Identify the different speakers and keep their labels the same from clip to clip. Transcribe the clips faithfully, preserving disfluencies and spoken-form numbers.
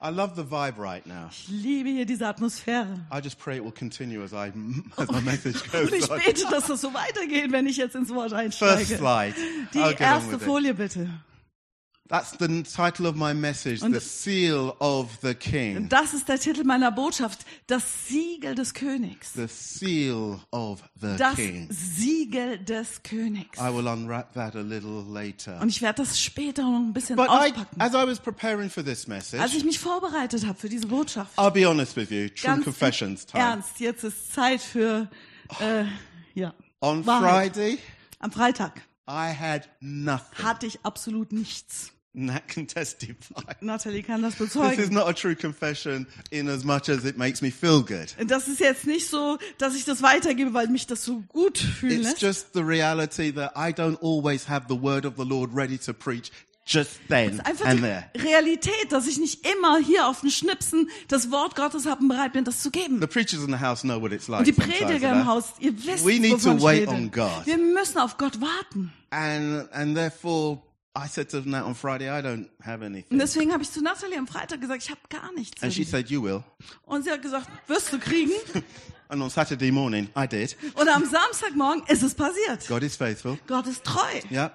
Speaker 1: I love the vibe right now.
Speaker 2: Ich liebe hier diese Atmosphäre.
Speaker 1: I just pray it will continue as I as my message
Speaker 2: Und ich
Speaker 1: goes on.
Speaker 2: bete, dass das so weitergeht, wenn ich jetzt ins Wort
Speaker 1: First
Speaker 2: einsteige.
Speaker 1: slide.
Speaker 2: Die
Speaker 1: I'll get on
Speaker 2: erste
Speaker 1: with it.
Speaker 2: Folie bitte.
Speaker 1: That's the title of my message,
Speaker 2: Und
Speaker 1: the seal of the king.
Speaker 2: Das ist der Titel meiner Botschaft, das Siegel des Königs.
Speaker 1: The seal of the
Speaker 2: Das
Speaker 1: king.
Speaker 2: Siegel des Königs.
Speaker 1: I will unwrap that a little later.
Speaker 2: Und ich werde das später noch ein bisschen
Speaker 1: But I,
Speaker 2: auspacken.
Speaker 1: as I was preparing for this
Speaker 2: Als
Speaker 1: message,
Speaker 2: ich mich vorbereitet habe für diese Botschaft,
Speaker 1: I'll be honest with you, true
Speaker 2: ganz
Speaker 1: confessions time.
Speaker 2: ernst, jetzt ist Zeit für, äh, ja,
Speaker 1: On
Speaker 2: Wahrheit.
Speaker 1: Friday,
Speaker 2: Am Freitag
Speaker 1: I had nothing.
Speaker 2: hatte ich absolut nichts.
Speaker 1: Nat can testify.
Speaker 2: Natalie kann das
Speaker 1: This is
Speaker 2: bezeugen.
Speaker 1: not a true confession in as much as it makes me feel good.
Speaker 2: Das ist jetzt nicht so, dass ich das weitergebe, weil mich das so gut fühlen
Speaker 1: It's
Speaker 2: lässt.
Speaker 1: just the reality that I don't always have the word of the Lord ready to preach just then
Speaker 2: Einfach
Speaker 1: and
Speaker 2: die
Speaker 1: there.
Speaker 2: Realität, dass ich nicht immer hier auf den Schnipsen das Wort Gottes habe und bereit bin, das zu geben.
Speaker 1: The preachers in the house know what it's like.
Speaker 2: Und die
Speaker 1: sometimes,
Speaker 2: Prediger
Speaker 1: you
Speaker 2: im
Speaker 1: know?
Speaker 2: Haus, ihr wisst,
Speaker 1: We need
Speaker 2: wovon
Speaker 1: to wait
Speaker 2: ich rede.
Speaker 1: on God.
Speaker 2: Wir müssen auf Gott warten.
Speaker 1: And and therefore, I said to Nat on Friday, I don't have
Speaker 2: Und
Speaker 1: anything.
Speaker 2: deswegen habe ich zu Natalie am Freitag gesagt, ich habe gar nichts.
Speaker 1: And she
Speaker 2: irgendwie.
Speaker 1: said, you will.
Speaker 2: Und sie hat gesagt, wirst du kriegen?
Speaker 1: And on Saturday morning, I did.
Speaker 2: Und am Samstagmorgen ist es passiert.
Speaker 1: God is faithful.
Speaker 2: Gott ist treu.
Speaker 1: Yeah.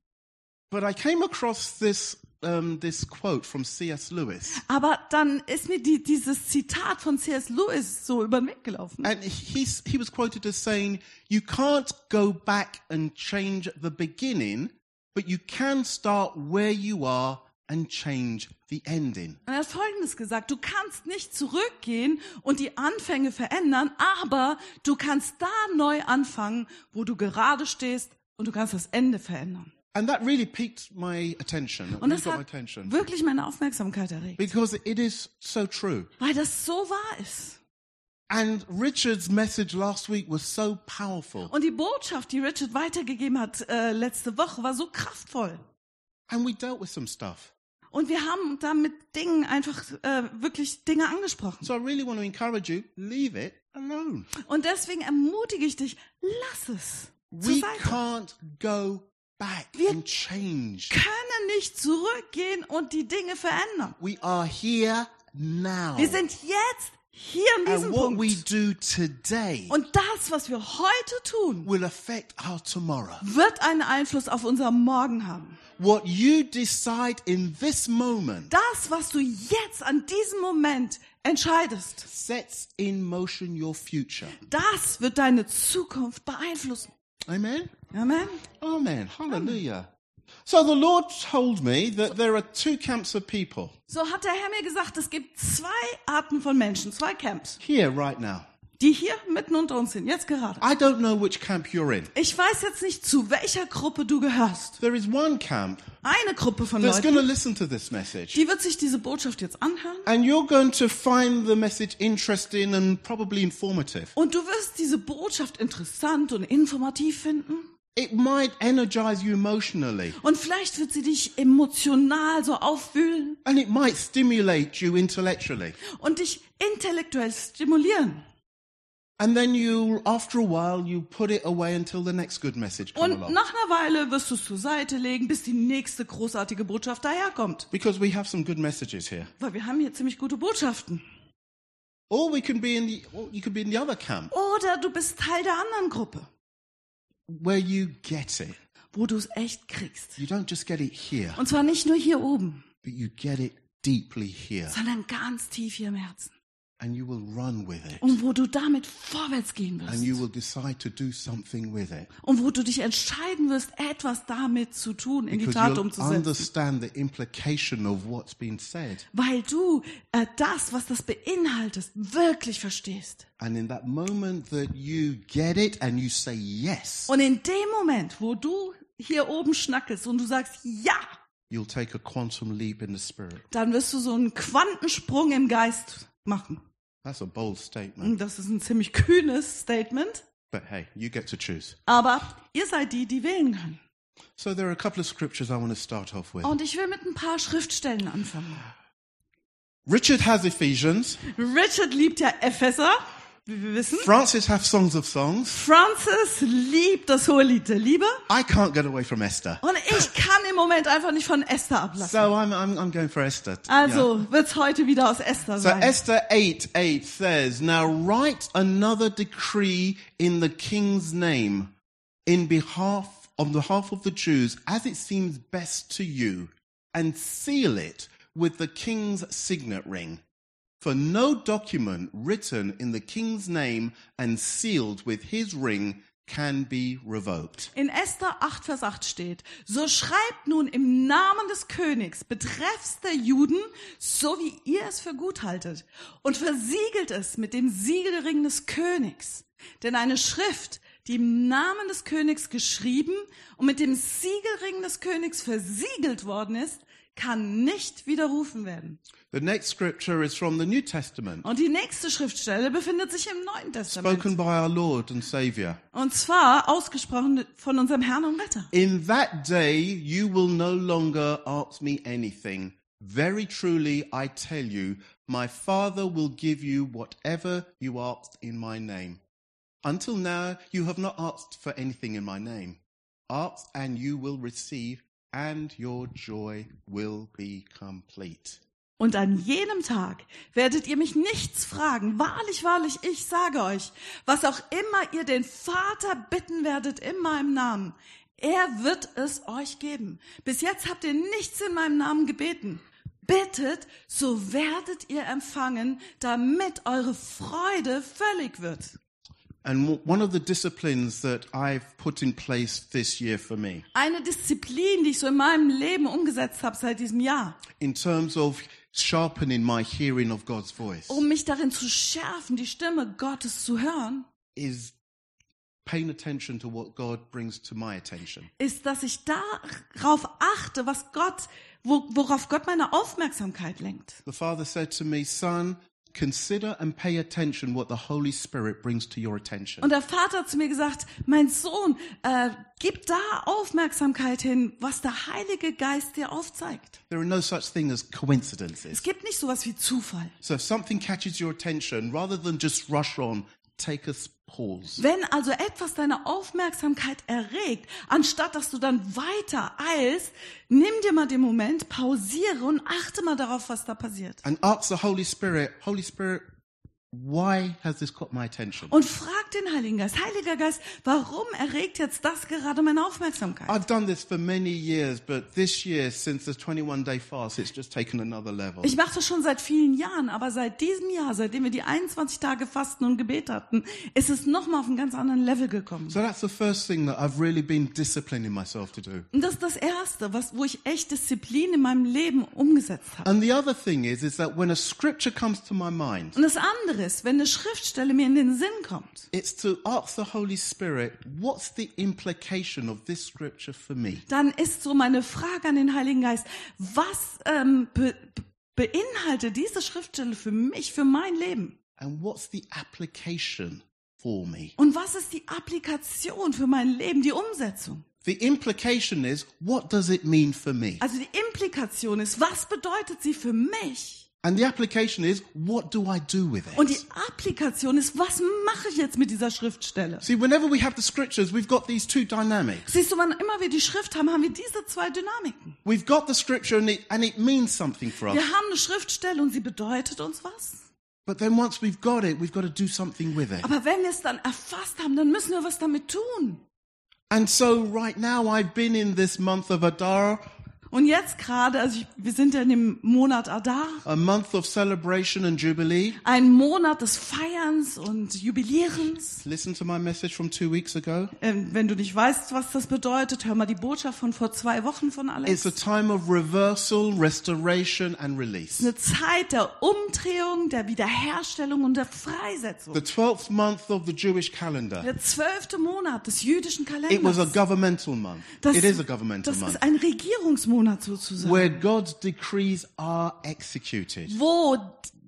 Speaker 1: But I came across this um, this quote from C S Lewis.
Speaker 2: Aber dann ist mir die, dieses Zitat von C S Lewis so über den Weg gelaufen.
Speaker 1: And he's, he was quoted as saying, you can't go back and change the beginning, but you can start where you are and change the ending.
Speaker 2: Und er hat Folgendes gesagt, du kannst nicht zurückgehen und die Anfänge verändern, aber du kannst da neu anfangen, wo du gerade stehst und du kannst das Ende verändern.
Speaker 1: And that really piqued my attention. It
Speaker 2: Und
Speaker 1: really
Speaker 2: das
Speaker 1: got my
Speaker 2: hat
Speaker 1: attention.
Speaker 2: wirklich meine Aufmerksamkeit erregt,
Speaker 1: Because it is so true.
Speaker 2: weil das so wahr ist.
Speaker 1: And Richard's message last week was so powerful.
Speaker 2: Und die Botschaft, die Richard weitergegeben hat äh, letzte Woche, war so kraftvoll.
Speaker 1: And we dealt with some stuff.
Speaker 2: Und wir haben da mit Dingen einfach äh, wirklich Dinge angesprochen.
Speaker 1: So I really want to encourage you, leave it alone.
Speaker 2: Und deswegen ermutige ich dich, lass es zur
Speaker 1: We
Speaker 2: Seite.
Speaker 1: can't go back
Speaker 2: Wir
Speaker 1: and change.
Speaker 2: Können nicht zurückgehen und die Dinge verändern.
Speaker 1: We are here now.
Speaker 2: Wir sind jetzt hier an diesem
Speaker 1: And what
Speaker 2: Punkt.
Speaker 1: we do today
Speaker 2: Und das, was wir heute tun,
Speaker 1: will affect our tomorrow.
Speaker 2: wird einen Einfluss auf unser Morgen haben.
Speaker 1: What you decide in this moment
Speaker 2: Das, was du jetzt an diesem Moment entscheidest,
Speaker 1: sets in motion your future.
Speaker 2: das wird deine Zukunft beeinflussen.
Speaker 1: Amen?
Speaker 2: Amen.
Speaker 1: Amen. Hallelujah. So the Lord told me that there are two camps of people
Speaker 2: So hat der Herr mir gesagt, es gibt zwei Arten von Menschen, zwei Camps,
Speaker 1: here right now.
Speaker 2: die hier mitten unter uns sind, jetzt gerade.
Speaker 1: I don't know which camp you're in.
Speaker 2: Ich weiß jetzt nicht, zu welcher Gruppe du gehörst.
Speaker 1: There is one camp
Speaker 2: Eine Gruppe von
Speaker 1: that's going to
Speaker 2: Leuten,
Speaker 1: listen to this message.
Speaker 2: die wird sich diese Botschaft jetzt anhören.
Speaker 1: And you're going to find the message interesting and probably informative.
Speaker 2: Und du wirst diese Botschaft interessant und informativ finden.
Speaker 1: It might energize you emotionally.
Speaker 2: Und vielleicht wird sie dich emotional so aufwühlen
Speaker 1: And it might stimulate you intellectually.
Speaker 2: und dich intellektuell stimulieren.
Speaker 1: And then you, after a while, you put it away until the next good message comes
Speaker 2: Und
Speaker 1: along.
Speaker 2: nach einer Weile wirst du es zur Seite legen, bis die nächste großartige Botschaft daherkommt.
Speaker 1: Because we have some good messages here.
Speaker 2: Weil wir haben hier ziemlich gute Botschaften.
Speaker 1: Or we can be in the, or you could be in the other camp,
Speaker 2: Oder du bist Teil der anderen Gruppe,
Speaker 1: where you get it.
Speaker 2: wo du es echt kriegst.
Speaker 1: You don't just get it here,
Speaker 2: Und zwar nicht nur hier oben,
Speaker 1: but you get it deeply here.
Speaker 2: sondern ganz tief hier im Herzen.
Speaker 1: And you will run with it.
Speaker 2: Und wo du damit vorwärts gehen
Speaker 1: And you
Speaker 2: wirst.
Speaker 1: will decide to do something with it.
Speaker 2: Und wo du dich entscheiden wirst, etwas damit zu tun, in die
Speaker 1: Because
Speaker 2: Tat
Speaker 1: you'll
Speaker 2: umzusetzen.
Speaker 1: understand the implication of what's been said.
Speaker 2: Weil du äh, das, was das beinhaltet, wirklich verstehst.
Speaker 1: And in that moment that you get it and you say yes,
Speaker 2: Und in dem Moment, wo du hier oben schnackelst und du sagst ja,
Speaker 1: you'll take a quantum leap in the spirit.
Speaker 2: dann wirst du so einen Quantensprung im Geist machen.
Speaker 1: That's a bold statement.
Speaker 2: Und das ist ein ziemlich kühnes Statement.
Speaker 1: But hey, you get to choose.
Speaker 2: Aber ihr seid die, die wählen können.
Speaker 1: So there are a couple of scriptures I want to start off with.
Speaker 2: Und ich will mit ein paar Schriftstellen anfangen.
Speaker 1: Richard has Ephesians.
Speaker 2: Richard liebt ja Epheser. wie wir wissen.
Speaker 1: Francis have songs of songs.
Speaker 2: Francis liebt das Hohelied der Liebe.
Speaker 1: I can't get away from Esther.
Speaker 2: Und ich kann im Moment einfach nicht von Esther ablassen.
Speaker 1: So I'm, I'm, I'm going for Esther.
Speaker 2: Also
Speaker 1: Yeah.
Speaker 2: wird's heute wieder aus Esther
Speaker 1: So
Speaker 2: sein.
Speaker 1: Esther eight eight says, "Now write another decree in the king's name, in behalf on behalf of the Jews, as it seems best to you, and seal it with the king's signet ring. For no document written in the king's name and sealed with his ring can be revoked."
Speaker 2: In Esther acht, Vers acht steht, so schreibt nun im Namen des Königs betreffs der Juden, so wie ihr es für gut haltet, und versiegelt es mit dem Siegelring des Königs. Denn eine Schrift, die im Namen des Königs geschrieben und mit dem Siegelring des Königs versiegelt worden ist, kann nicht widerrufen werden.
Speaker 1: The next scripture is from the New Testament,
Speaker 2: Und die nächste Schriftstelle befindet sich im Neuen Testament.
Speaker 1: spoken by our Lord and Saviour.
Speaker 2: Und zwar ausgesprochen von unserem Herrn und Retter.
Speaker 1: "In that day you will no longer ask me anything. Very truly I tell you, my Father will give you whatever you asked in my name. Until now you have not asked for anything in my name. Ask and you will receive, and your joy will be complete."
Speaker 2: Und an jenem Tag werdet ihr mich nichts fragen. Wahrlich, wahrlich, ich sage euch, was auch immer ihr den Vater bitten werdet in meinem Namen, er wird es euch geben. Bis jetzt habt ihr nichts in meinem Namen gebeten. Bittet, so werdet ihr empfangen, damit eure Freude völlig wird.
Speaker 1: And w- one of the disciplines that I've put in place this year for me,
Speaker 2: Eine Disziplin, die ich so in meinem Leben umgesetzt habe seit diesem Jahr,
Speaker 1: in terms of sharpening my hearing of God's voice,
Speaker 2: um mich darin zu schärfen, die Stimme Gottes zu hören,
Speaker 1: is paying attention to what God brings to my attention.
Speaker 2: ist, dass ich darauf achte, was Gott, wo, worauf Gott meine Aufmerksamkeit lenkt.
Speaker 1: The Father said to me, "Son, consider and pay attention what the Holy Spirit brings to your attention."
Speaker 2: Und der Vater hat zu mir gesagt, mein Sohn, äh, gib da Aufmerksamkeit hin, was der Heilige Geist dir aufzeigt.
Speaker 1: There are no such thing as coincidences.
Speaker 2: Es gibt nicht sowas wie Zufall.
Speaker 1: So if something catches your attention, rather than just rush on, take a pause.
Speaker 2: Wenn also etwas deine Aufmerksamkeit erregt, anstatt dass du dann weiter eilst, nimm dir mal den Moment, pausiere und achte mal darauf, was da passiert.
Speaker 1: And ask the Holy Spirit, Holy Spirit, why has this caught my attention?
Speaker 2: Und frag den Heiligen Geist, Heiliger Geist, warum erregt jetzt das gerade meine Aufmerksamkeit?
Speaker 1: I've done this for many years, but this year, since the twenty-one day fast, it's just taken another level.
Speaker 2: Ich mache das schon seit vielen Jahren, aber seit diesem Jahr, seitdem wir die einundzwanzig Tage Fasten und Gebet hatten, ist es nochmal auf einen ganz anderen Level gekommen.
Speaker 1: So that's the first thing that I've really been disciplining myself to do.
Speaker 2: Und das ist das Erste, was, wo ich echt Disziplin in meinem Leben umgesetzt habe.
Speaker 1: And the other thing is, is that when a scripture comes to my mind,
Speaker 2: Und das andere ist, wenn eine Schriftstelle mir in den Sinn kommt,
Speaker 1: it's to ask the Holy Spirit, what's the implication of this scripture for me?
Speaker 2: dann ist so meine Frage an den Heiligen Geist, was ähm, be, be, beinhaltet diese Schriftstelle für mich, für mein Leben?
Speaker 1: And what's the application for me?
Speaker 2: Und was ist die Applikation für mein Leben, die Umsetzung?
Speaker 1: The implication is, what does it mean for me?
Speaker 2: Also die Implikation ist, was bedeutet sie für mich?
Speaker 1: And the application is, what do I do with
Speaker 2: Und die
Speaker 1: it?
Speaker 2: Applikation ist, was mache ich jetzt mit dieser Schriftstelle?
Speaker 1: See, whenever we have the scriptures, we've got these two dynamics.
Speaker 2: Siehst du, wann immer wir die Schrift haben, haben wir diese zwei Dynamiken.
Speaker 1: We've got the scripture and it, and it means something for us.
Speaker 2: Wir haben eine Schriftstelle und sie bedeutet uns was.
Speaker 1: But then once we've got it, we've got to do something with it.
Speaker 2: Aber wenn wir es dann erfasst haben, dann müssen wir was damit tun.
Speaker 1: And so right now I've been in this month of Adar,
Speaker 2: Und jetzt gerade, also ich, wir sind ja in dem Monat Adar,
Speaker 1: a month of celebration and jubilee.
Speaker 2: ein Monat des Feierns und Jubilierens.
Speaker 1: Listen to my message from two weeks ago.
Speaker 2: Ähm, wenn du nicht weißt, was das bedeutet, hör mal die Botschaft von vor zwei Wochen von
Speaker 1: It's
Speaker 2: Alex.
Speaker 1: a time of reversal, restoration and release.
Speaker 2: Eine Zeit der Umdrehung, der Wiederherstellung und der Freisetzung.
Speaker 1: The twelfth month of the Jewish calendar.
Speaker 2: Der zwölfte Monat des jüdischen
Speaker 1: It was a
Speaker 2: Kalenders.
Speaker 1: governmental month.
Speaker 2: Das,
Speaker 1: It is a governmental
Speaker 2: das
Speaker 1: month.
Speaker 2: ist ein Regierungsmonat sozusagen,
Speaker 1: Where God's decrees are executed.
Speaker 2: wo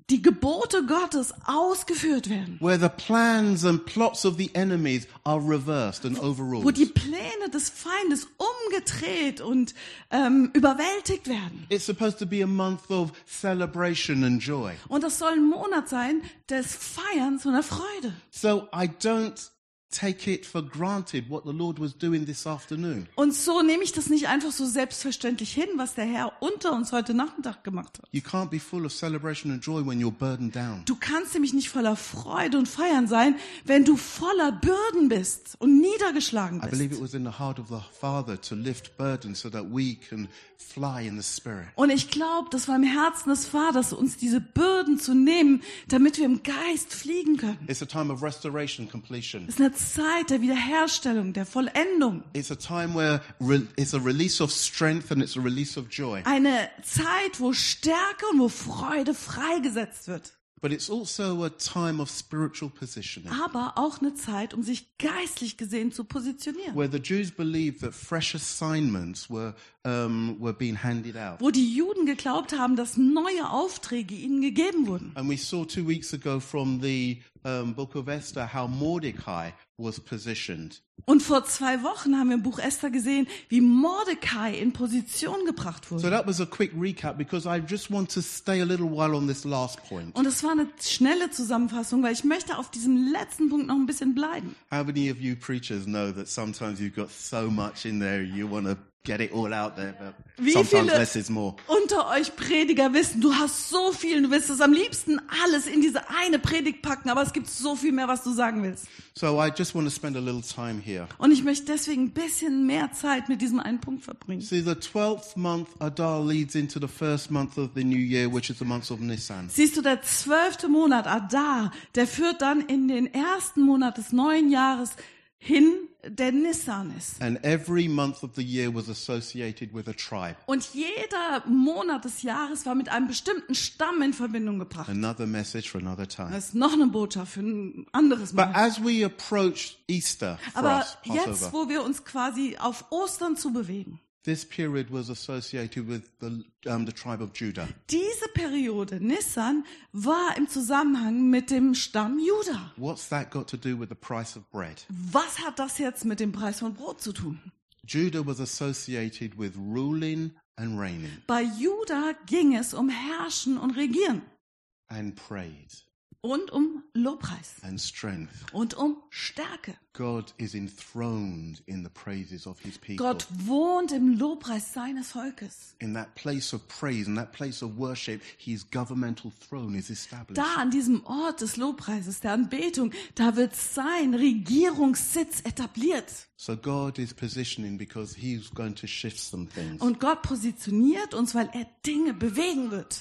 Speaker 2: die Gebote Gottes ausgeführt werden.
Speaker 1: where the plans and plots of the enemies are reversed and
Speaker 2: Wo
Speaker 1: overruled.
Speaker 2: die Pläne des Feindes umgedreht und ähm, überwältigt werden.
Speaker 1: It's supposed to be a month of celebration and joy.
Speaker 2: Und das soll ein Monat sein des Feierns und der Freude.
Speaker 1: So I don't take it for granted what the Lord was doing this afternoon.
Speaker 2: Und so nehme ich das nicht einfach so selbstverständlich hin, was der Herr unter uns heute Nachmittag gemacht hat.
Speaker 1: You can't be full of celebration and joy when you're burdened down.
Speaker 2: Du kannst nämlich nicht voller Freude und Feiern sein, wenn du voller Bürden bist und niedergeschlagen
Speaker 1: I believe it
Speaker 2: bist.
Speaker 1: was in the heart of the Father to lift burdens so that we can fly in the Spirit.
Speaker 2: Und ich glaube, das war im Herzen des Vaters, uns diese Bürden zu nehmen, damit wir im Geist fliegen können.
Speaker 1: It's a time of restoration, completion.
Speaker 2: Es ist eine Zeit der Wiederherstellung, der Vollendung.
Speaker 1: It's a time where re- it's a release of strength and it's a release of joy.
Speaker 2: Eine Zeit, wo Stärke und wo Freude freigesetzt wird.
Speaker 1: But it's also a time of spiritual positioning,
Speaker 2: Aber auch eine Zeit, um sich geistlich gesehen zu positionieren.
Speaker 1: where the Jews believed that fresh assignments were um, were being handed out.
Speaker 2: Wo die Juden geglaubt haben, dass neue Aufträge ihnen gegeben wurden.
Speaker 1: And we saw two weeks ago from the um, book of Esther how Mordecai was positioned.
Speaker 2: Und vor zwei Wochen haben wir im Buch Esther gesehen, wie Mordecai in Position gebracht
Speaker 1: So
Speaker 2: wurde.
Speaker 1: that was a quick recap because I just want to stay a little while on this last point.
Speaker 2: Und es war eine schnelle Zusammenfassung, weil ich möchte auf diesem letzten Punkt noch ein bisschen bleiben.
Speaker 1: How many of you preachers know that sometimes you've got so much in there you want to get it all out there, but
Speaker 2: Wie
Speaker 1: sometimes
Speaker 2: viele
Speaker 1: less is more.
Speaker 2: unter euch Prediger wissen, du hast so viel, du willst es am liebsten alles in diese eine Predigt packen, aber es gibt so viel mehr, was du sagen willst.
Speaker 1: So I just want to spend a little time here.
Speaker 2: Und ich möchte deswegen ein bisschen mehr Zeit mit diesem einen Punkt verbringen.
Speaker 1: See, the twelfth month Adar leads into the first month of the new year, which is the month of Nisan.
Speaker 2: Siehst du, der zwölfte Monat, Adar, der führt dann in den ersten Monat des neuen Jahres hin, der Nissan ist.
Speaker 1: And every month of the year was associated with a tribe.
Speaker 2: Und jeder Monat des Jahres war mit einem bestimmten Stamm in Verbindung gebracht.
Speaker 1: Another message for another time.
Speaker 2: Das ist noch eine Botschaft für ein anderes
Speaker 1: But
Speaker 2: Mal.
Speaker 1: as we approach Easter for
Speaker 2: Aber
Speaker 1: us,
Speaker 2: jetzt,
Speaker 1: Passover,
Speaker 2: wo wir uns quasi auf Ostern zubewegen,
Speaker 1: this period was associated with the, um, the tribe of Judah.
Speaker 2: diese Periode, Nissan, war im Zusammenhang mit dem Stamm Juda.
Speaker 1: What's that got to do with the price of bread?
Speaker 2: Was hat das jetzt mit dem Preis von Brot zu tun?
Speaker 1: Judah was associated with ruling and reigning
Speaker 2: Bei Juda ging es um Herrschen und Regieren
Speaker 1: and praise
Speaker 2: und um Lobpreis
Speaker 1: and strength.
Speaker 2: und um Stärke.
Speaker 1: God is enthroned in the praises of his people.
Speaker 2: Gott wohnt im Lobpreis seines Volkes.
Speaker 1: In that place of praise, in that place of worship, his governmental throne is established.
Speaker 2: Da an diesem Ort des Lobpreises, der Anbetung, da wird sein Regierungssitz etabliert.
Speaker 1: So God is positioning because he's going to shift some things.
Speaker 2: Und Gott positioniert uns, weil er Dinge bewegen wird.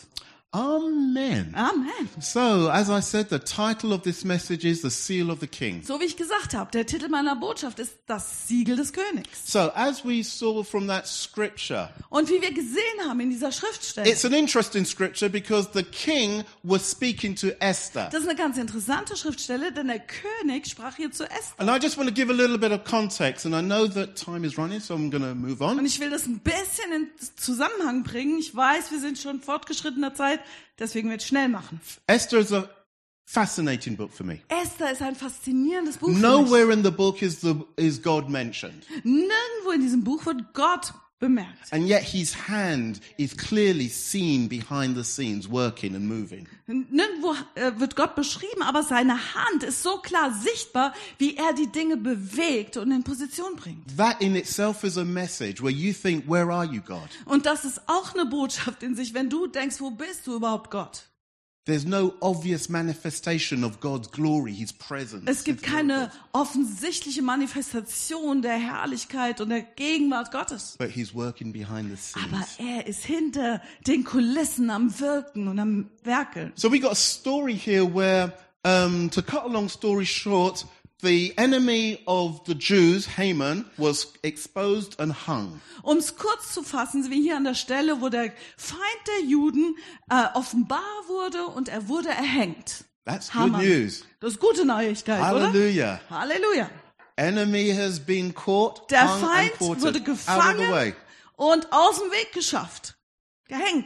Speaker 1: Amen.
Speaker 2: Amen.
Speaker 1: So, as I said, the title of this message is The Seal of the King.
Speaker 2: So wie ich gesagt habe, der Titel meiner Botschaft ist das Siegel des Königs.
Speaker 1: So, as we saw from that scripture,
Speaker 2: Und wie wir gesehen haben in dieser Schriftstelle,
Speaker 1: it's an interesting scripture because the king was speaking to Esther.
Speaker 2: das ist eine ganz interessante Schriftstelle, denn der König sprach hier zu Esther.
Speaker 1: And I just want to give a little bit of context, and I know that time is running, so I'm going to move
Speaker 2: Und
Speaker 1: on.
Speaker 2: ich will das ein bisschen in Zusammenhang bringen. Ich weiß, wir sind schon fortgeschrittener Zeit, deswegen wird ich schnell machen.
Speaker 1: Esther is a fascinating book for me.
Speaker 2: Esther ist ein faszinierendes Buch für mich.
Speaker 1: Nowhere in the book is the is God mentioned,
Speaker 2: Nirgendwo in diesem Buch wird Gott bemerkt.
Speaker 1: and yet his hand is clearly seen behind the scenes, working and moving.
Speaker 2: Nirgendwo äh, wird Gott beschrieben, aber seine Hand ist so klar sichtbar, wie er die Dinge bewegt und in Position bringt.
Speaker 1: That in itself is a message where you think, where are you, God?
Speaker 2: Und das ist auch eine Botschaft in sich, wenn du denkst, wo bist du überhaupt, Gott?
Speaker 1: There's no obvious manifestation of God's glory, his presence.
Speaker 2: Es gibt
Speaker 1: his
Speaker 2: keine
Speaker 1: miracles.
Speaker 2: offensichtliche Manifestation der Herrlichkeit und der Gegenwart Gottes.
Speaker 1: But he's working behind the
Speaker 2: Aber
Speaker 1: scenes.
Speaker 2: er ist hinter den Kulissen am Wirken und am Werkeln.
Speaker 1: So we got a story here where, um, to cut a long story short, the enemy of the Jews, Haman, was exposed and hung.
Speaker 2: Um es kurz zu fassen, sind wir hier an der Stelle, wo der Feind der Juden äh, offenbar wurde und er wurde erhängt.
Speaker 1: That's good
Speaker 2: Haman.
Speaker 1: news.
Speaker 2: Das ist gute Neuigkeit,
Speaker 1: Hallelujah.
Speaker 2: oder? Halleluja.
Speaker 1: Enemy has been caught,
Speaker 2: Der
Speaker 1: hung
Speaker 2: Feind
Speaker 1: and
Speaker 2: wurde
Speaker 1: quartered, out of the way.
Speaker 2: gefangen und aus dem Weg geschafft. Gehängt.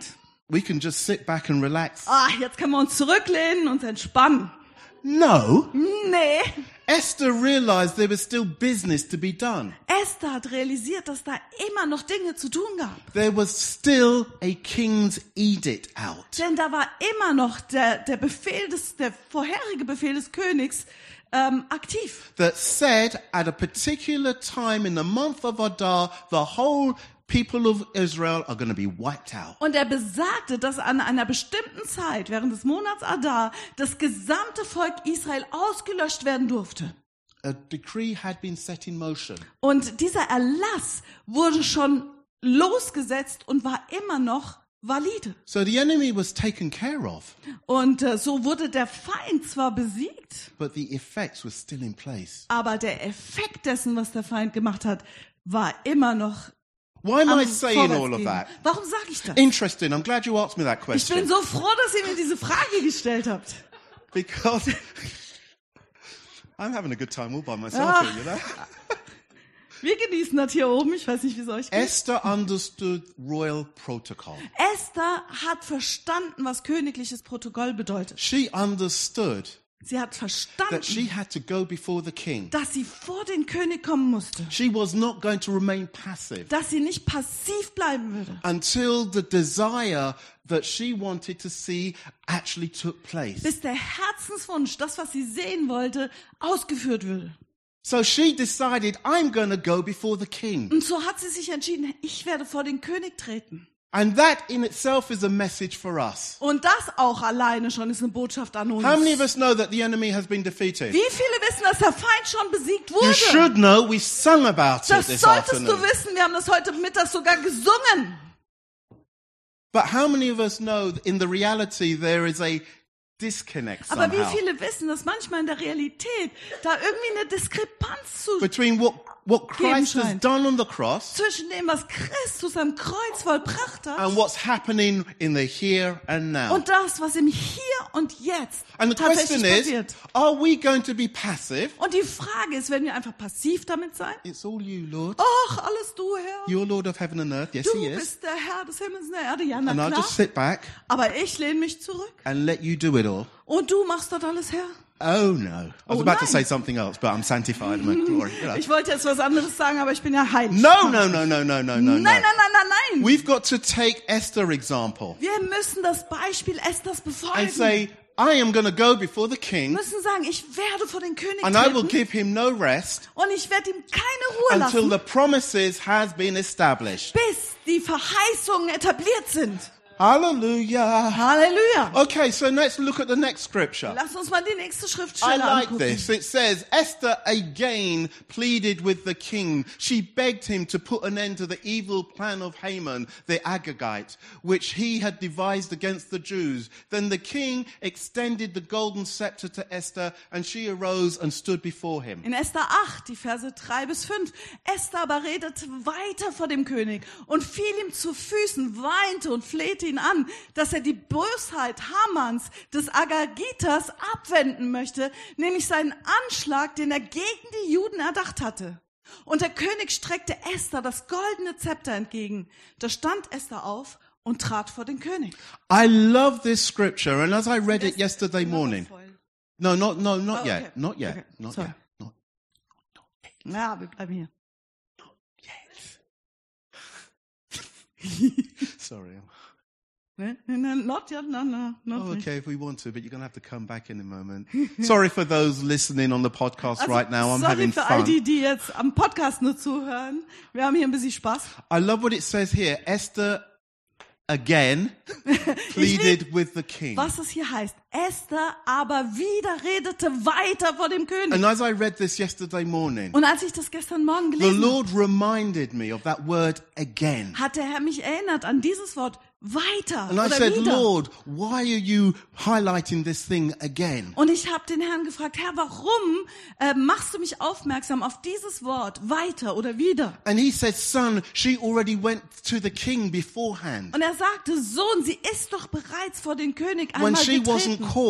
Speaker 1: we can just sit back and relax.
Speaker 2: Ah, jetzt können wir uns zurücklehnen und uns entspannen.
Speaker 1: No.
Speaker 2: Nee.
Speaker 1: Esther realized there was still business to be done.
Speaker 2: Esther hat realisiert, dass da immer noch Dinge zu tun gab.
Speaker 1: There was still a king's edict out.
Speaker 2: Denn da war immer noch der, der Befehl des, der vorherige Befehl des Königs ähm, aktiv.
Speaker 1: That said, at a particular time in the month of Adar, the whole people of Israel are going to be wiped out.
Speaker 2: Und er besagte, dass an einer bestimmten Zeit, während des Monats Adar, das gesamte Volk Israel ausgelöscht werden durfte.
Speaker 1: A decree had been set in motion.
Speaker 2: Und dieser Erlass wurde schon losgesetzt und war immer noch valide.
Speaker 1: So the enemy was taken care of,
Speaker 2: Und äh, so wurde der Feind zwar besiegt,
Speaker 1: but the effects were still in place.
Speaker 2: aber der Effekt dessen, was der Feind gemacht hat, war immer noch
Speaker 1: Why am
Speaker 2: am
Speaker 1: I saying all of
Speaker 2: Vorwärtsgehen.
Speaker 1: that?
Speaker 2: Warum sage ich das?
Speaker 1: Interesting. I'm glad you asked me that
Speaker 2: Ich bin
Speaker 1: question.
Speaker 2: so froh, dass ihr mir diese Frage gestellt habt.
Speaker 1: Because I'm having a good time all by myself
Speaker 2: Ah.
Speaker 1: here, you know?
Speaker 2: Wir genießen das hier oben. Ich weiß nicht, wie es euch geht.
Speaker 1: Esther understood royal protocol.
Speaker 2: Esther hat verstanden, was königliches Protokoll bedeutet.
Speaker 1: She understood
Speaker 2: Sie hat
Speaker 1: that she
Speaker 2: verstanden,
Speaker 1: had to go before the king.
Speaker 2: dass sie vor den König kommen musste.
Speaker 1: She was not going to remain passive
Speaker 2: Dass sie nicht passiv bleiben würde.
Speaker 1: until the desire that she wanted to see actually took place.
Speaker 2: Bis der Herzenswunsch, das, was sie sehen wollte, ausgeführt würde.
Speaker 1: So she decided, I'm going to go before the king.
Speaker 2: Und so hat sie sich entschieden, ich werde vor den König treten.
Speaker 1: And that in itself is a message for us.
Speaker 2: Und das auch alleine schon ist eine Botschaft an uns.
Speaker 1: How many of us know that the enemy has been defeated?
Speaker 2: Wie viele wissen, dass der Feind schon besiegt
Speaker 1: You
Speaker 2: wurde?
Speaker 1: should know, we sung about it
Speaker 2: Das
Speaker 1: this
Speaker 2: solltest du
Speaker 1: afternoon.
Speaker 2: wissen, wir haben das heute Mittag sogar gesungen.
Speaker 1: But how many of us know that in the reality there is a disconnect
Speaker 2: Aber wie
Speaker 1: somehow
Speaker 2: viele wissen, dass manchmal in der Realität da irgendwie eine Diskrepanz zu
Speaker 1: between what, what Christ has
Speaker 2: scheint.
Speaker 1: done on the cross
Speaker 2: zwischen dem, was Christus am Kreuz vollbracht hat,
Speaker 1: and what's happening in the here and now?
Speaker 2: und das, was im Hier und Jetzt
Speaker 1: And the question
Speaker 2: tatsächlich
Speaker 1: is,
Speaker 2: passiert.
Speaker 1: are we going to be passive?
Speaker 2: Und die Frage ist, werden wir einfach passiv damit sein?
Speaker 1: It's all you, Lord.
Speaker 2: Ach, alles du, Herr.
Speaker 1: You're Lord of heaven and earth. Yes,
Speaker 2: Du
Speaker 1: he is.
Speaker 2: bist der Herr des Himmels und der Erde. Ja, na
Speaker 1: And I'll
Speaker 2: klar.
Speaker 1: just sit back
Speaker 2: Aber ich lehne mich zurück.
Speaker 1: and let you do it all.
Speaker 2: Und du machst dort alles, Herr.
Speaker 1: Oh no. I was
Speaker 2: Oh,
Speaker 1: about to
Speaker 2: nein.
Speaker 1: say something else, but I'm sanctified. I'm in glory. You know.
Speaker 2: Ich wollte jetzt was anderes sagen, aber ich bin ja heilig.
Speaker 1: No, no, no, no, no, no, no,
Speaker 2: Nein,
Speaker 1: no.
Speaker 2: nein, nein, nein, nein.
Speaker 1: We've got to take Esther example
Speaker 2: Wir müssen das Beispiel Esthers
Speaker 1: and
Speaker 2: befolgen.
Speaker 1: say, I am going to go before the
Speaker 2: Wir
Speaker 1: king
Speaker 2: müssen sagen, ich werde vor den König
Speaker 1: and I will
Speaker 2: treten
Speaker 1: give him no rest
Speaker 2: und ich werde ihm keine Ruhe
Speaker 1: until
Speaker 2: lassen,
Speaker 1: the promises has been established.
Speaker 2: bis die Verheißungen etabliert sind.
Speaker 1: Hallelujah.
Speaker 2: Halleluja.
Speaker 1: Okay, so let's look at the next scripture.
Speaker 2: Lass uns mal die nächste
Speaker 1: I
Speaker 2: Schriftstelle
Speaker 1: like
Speaker 2: angucken.
Speaker 1: this. It says, Esther again pleaded with the king. She begged him to put an end to the evil plan of Haman, the Agagite, which he had devised against the Jews. Then the king extended the golden scepter to Esther, and she arose and stood before him.
Speaker 2: In Esther acht, die Verse drei bis fünf. Esther aber redete weiter vor dem König und fiel ihm zu Füßen, weinte und flehte ihn an, dass er die Bosheit Hamans, des Agagiters, abwenden möchte, nämlich seinen Anschlag, den er gegen die Juden erdacht hatte. Und der König streckte Esther das goldene Zepter entgegen. Da stand Esther auf und trat vor den König.
Speaker 1: I love this scripture, and as I read it yesterday morning, no, not, no, not
Speaker 2: Oh,
Speaker 1: yet,
Speaker 2: okay.
Speaker 1: not yet,
Speaker 2: Okay,
Speaker 1: not
Speaker 2: sorry.
Speaker 1: yet, not,
Speaker 2: Ja, wir bleiben hier.
Speaker 1: yet. Sorry.
Speaker 2: Ne? Ne, Not yet, no, no, not
Speaker 1: Oh,
Speaker 2: nicht.
Speaker 1: okay, if we want to, but you're going to have to come back in a moment. Sorry for those listening on the podcast
Speaker 2: Also,
Speaker 1: right now. I'm
Speaker 2: sorry
Speaker 1: having
Speaker 2: für all die,
Speaker 1: fun.
Speaker 2: die jetzt am Podcast nur zuhören. Wir haben hier ein bisschen Spaß.
Speaker 1: I love what it says here. Esther again pleaded with the king.
Speaker 2: Was es hier heißt. Esther aber wieder redete weiter vor dem König.
Speaker 1: And as I read this yesterday morning,
Speaker 2: Und als ich das gestern Morgen
Speaker 1: the
Speaker 2: gelesen habe,
Speaker 1: Lord reminded me of that word again.
Speaker 2: hat der Herr mich erinnert an dieses Wort weiter
Speaker 1: And I
Speaker 2: oder
Speaker 1: said,
Speaker 2: wieder.
Speaker 1: Lord, why are you highlighting this thing again?
Speaker 2: Und ich habe den Herrn gefragt, Herr, warum äh, machst du mich aufmerksam auf dieses Wort weiter oder wieder?
Speaker 1: And he said, son, she already went to the king beforehand
Speaker 2: Und er sagte, Sohn, sie ist doch bereits vor den König
Speaker 1: when
Speaker 2: einmal
Speaker 1: she wasn't
Speaker 2: getreten,
Speaker 1: called.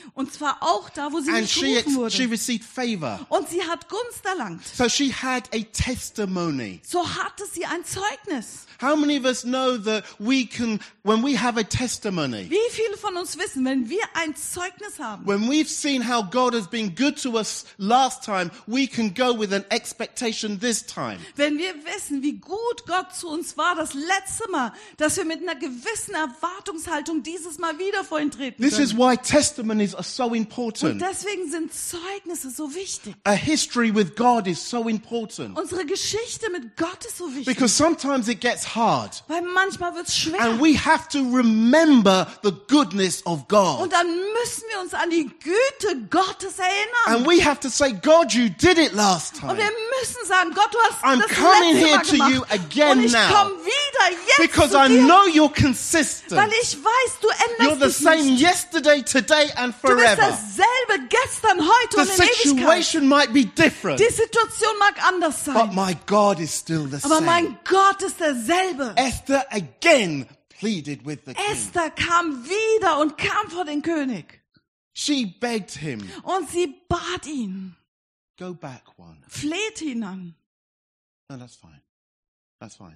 Speaker 2: Und zwar auch da, wo sie
Speaker 1: And
Speaker 2: nicht
Speaker 1: she,
Speaker 2: gerufen
Speaker 1: ex-
Speaker 2: wurde.
Speaker 1: she received favor.
Speaker 2: Und sie hat Gunst erlangt.
Speaker 1: So she had a testimony.
Speaker 2: So hatte sie ein Zeugnis.
Speaker 1: How many of us know that we can, when we have a testimony,
Speaker 2: Wie viele von uns wissen, wenn wir ein Zeugnis haben,
Speaker 1: when we've seen how God has been good to us last time, we can go with an expectation this time.
Speaker 2: wenn wir wissen, wie gut Gott zu uns war das letzte Mal, dass wir mit einer gewissen Erwartungshaltung dieses Mal wieder vor ihn treten
Speaker 1: This is
Speaker 2: können.
Speaker 1: why testimonies are so
Speaker 2: Und
Speaker 1: important.
Speaker 2: deswegen sind Zeugnisse so wichtig.
Speaker 1: A history with God is so important.
Speaker 2: Unsere Geschichte mit Gott ist so wichtig.
Speaker 1: Because sometimes it gets hard.
Speaker 2: Weil manchmal wird es schwer.
Speaker 1: And we have to remember the goodness of God.
Speaker 2: Und dann müssen wir uns an die Güte Gottes erinnern.
Speaker 1: And we have to say, God, you did it last
Speaker 2: Und
Speaker 1: time.
Speaker 2: wir müssen sagen, Gott, du hast
Speaker 1: I'm
Speaker 2: das
Speaker 1: coming
Speaker 2: letzte
Speaker 1: here
Speaker 2: Mal
Speaker 1: to
Speaker 2: gemacht.
Speaker 1: you again
Speaker 2: Und ich
Speaker 1: now.
Speaker 2: komme wieder jetzt
Speaker 1: Because
Speaker 2: zu
Speaker 1: I
Speaker 2: dir,
Speaker 1: know you're consistent.
Speaker 2: weil ich weiß, du
Speaker 1: You're
Speaker 2: änderst
Speaker 1: the
Speaker 2: dich
Speaker 1: same
Speaker 2: nicht.
Speaker 1: yesterday, today and
Speaker 2: Du bist
Speaker 1: forever.
Speaker 2: dasselbe gestern, heute
Speaker 1: The
Speaker 2: und in Ewigkeit.
Speaker 1: situation might be different,
Speaker 2: Die Situation mag anders
Speaker 1: but
Speaker 2: sein,
Speaker 1: my God is still the
Speaker 2: aber
Speaker 1: same.
Speaker 2: mein Gott ist derselbe.
Speaker 1: Esther again pleaded with the king.
Speaker 2: Esther kam wieder und kam vor den König.
Speaker 1: She begged him,
Speaker 2: Und sie bat ihn,
Speaker 1: go back one.
Speaker 2: flehte ihn an.
Speaker 1: No, that's fine. That's fine.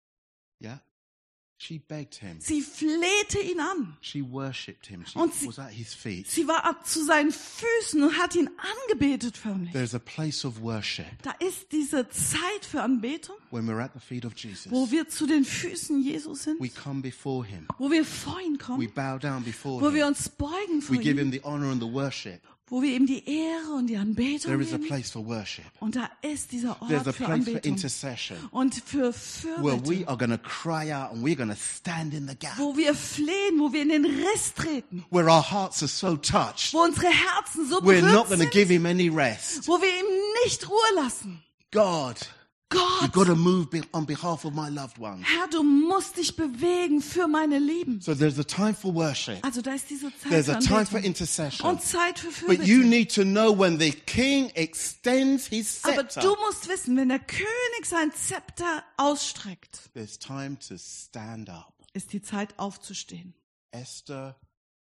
Speaker 1: Yeah? She begged him.
Speaker 2: Sie flehte ihn an.
Speaker 1: She worshipped him. She
Speaker 2: Und sie-
Speaker 1: was at his feet.
Speaker 2: Sie war zu seinen Füßen und hat ihn angebetet förmlich.
Speaker 1: There's a place of worship
Speaker 2: Da ist diese Zeit für Anbetung,
Speaker 1: when we're at the feet of Jesus.
Speaker 2: wo wir zu den Füßen Jesus sind,
Speaker 1: We come before him.
Speaker 2: wo wir vor ihn
Speaker 1: We
Speaker 2: kommen,
Speaker 1: bow down before
Speaker 2: wo wir
Speaker 1: him.
Speaker 2: uns beugen vor
Speaker 1: We give
Speaker 2: ihm,
Speaker 1: him the honor and the worship.
Speaker 2: wo wir ihm die Ehre und die Anbetung
Speaker 1: There is a
Speaker 2: geben.
Speaker 1: place for worship.
Speaker 2: Und da ist dieser
Speaker 1: There's
Speaker 2: Ort
Speaker 1: a
Speaker 2: für
Speaker 1: place for
Speaker 2: Anbetung
Speaker 1: intercession.
Speaker 2: und für
Speaker 1: Where we
Speaker 2: Fürbitte,
Speaker 1: are going to cry out and we're going to stand in the gap.
Speaker 2: wo wir flehen, wo wir in den Riss treten,
Speaker 1: Where our hearts are so touched,
Speaker 2: wo unsere Herzen so
Speaker 1: we're not
Speaker 2: berührt
Speaker 1: going to
Speaker 2: sind,
Speaker 1: give him any rest.
Speaker 2: wo wir ihm nicht Ruhe lassen.
Speaker 1: God, you've got
Speaker 2: Gott,
Speaker 1: to move be- on behalf of my loved ones.
Speaker 2: Herr, du musst dich bewegen für meine Lieben.
Speaker 1: So there's a time for worship.
Speaker 2: Also da ist diese Zeit
Speaker 1: There's
Speaker 2: für
Speaker 1: a time for
Speaker 2: Anbetung
Speaker 1: intercession.
Speaker 2: und Zeit für
Speaker 1: But you
Speaker 2: Fürbitte.
Speaker 1: need to know when the king extends his
Speaker 2: Aber
Speaker 1: scepter,
Speaker 2: du musst wissen, wenn der König sein Zepter ausstreckt,
Speaker 1: there's time to stand up.
Speaker 2: ist die Zeit aufzustehen.
Speaker 1: Esther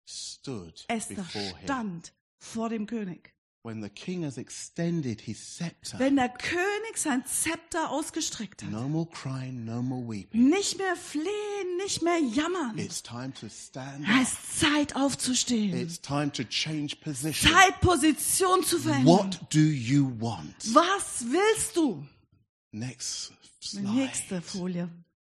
Speaker 1: stood
Speaker 2: Esther
Speaker 1: before him.
Speaker 2: stand vor dem König.
Speaker 1: When the king has extended his scepter,
Speaker 2: Wenn der König sein Zepter ausgestreckt hat,
Speaker 1: no more crying, no more weeping.
Speaker 2: nicht mehr flehen, nicht mehr jammern.
Speaker 1: It's time to stand
Speaker 2: Es
Speaker 1: up.
Speaker 2: ist Zeit aufzustehen.
Speaker 1: It's time to change position.
Speaker 2: Zeit, Position zu verändern.
Speaker 1: What do you want?
Speaker 2: Was willst du?
Speaker 1: Next
Speaker 2: Die nächste
Speaker 1: slide.
Speaker 2: Folie.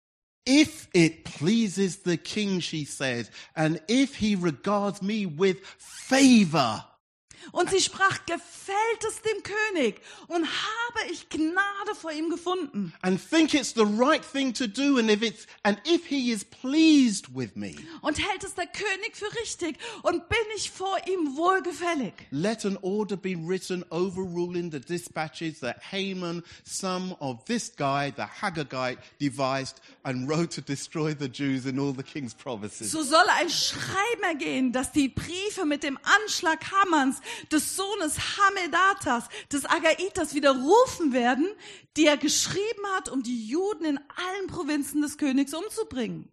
Speaker 1: If it pleases the king, she said, and if he regards me with favor,
Speaker 2: Und sie sprach, gefällt es dem König und habe ich Gnade vor ihm gefunden.
Speaker 1: and think it's the right thing to do, and if it's and if he is pleased with me,
Speaker 2: Und hält es der König für richtig und bin ich vor ihm wohlgefällig.
Speaker 1: let an order be written overruling the dispatches that Haman, son of this guy, the Haggagite, devised and wrote to destroy the Jews in all the king's provinces.
Speaker 2: So soll ein Schreiben ergehen, dass die Briefe mit dem Anschlag Hamans, des Sohnes Hamedatas, des Agaitas widerrufen werden, die er geschrieben hat, um die Juden in allen Provinzen des Königs umzubringen.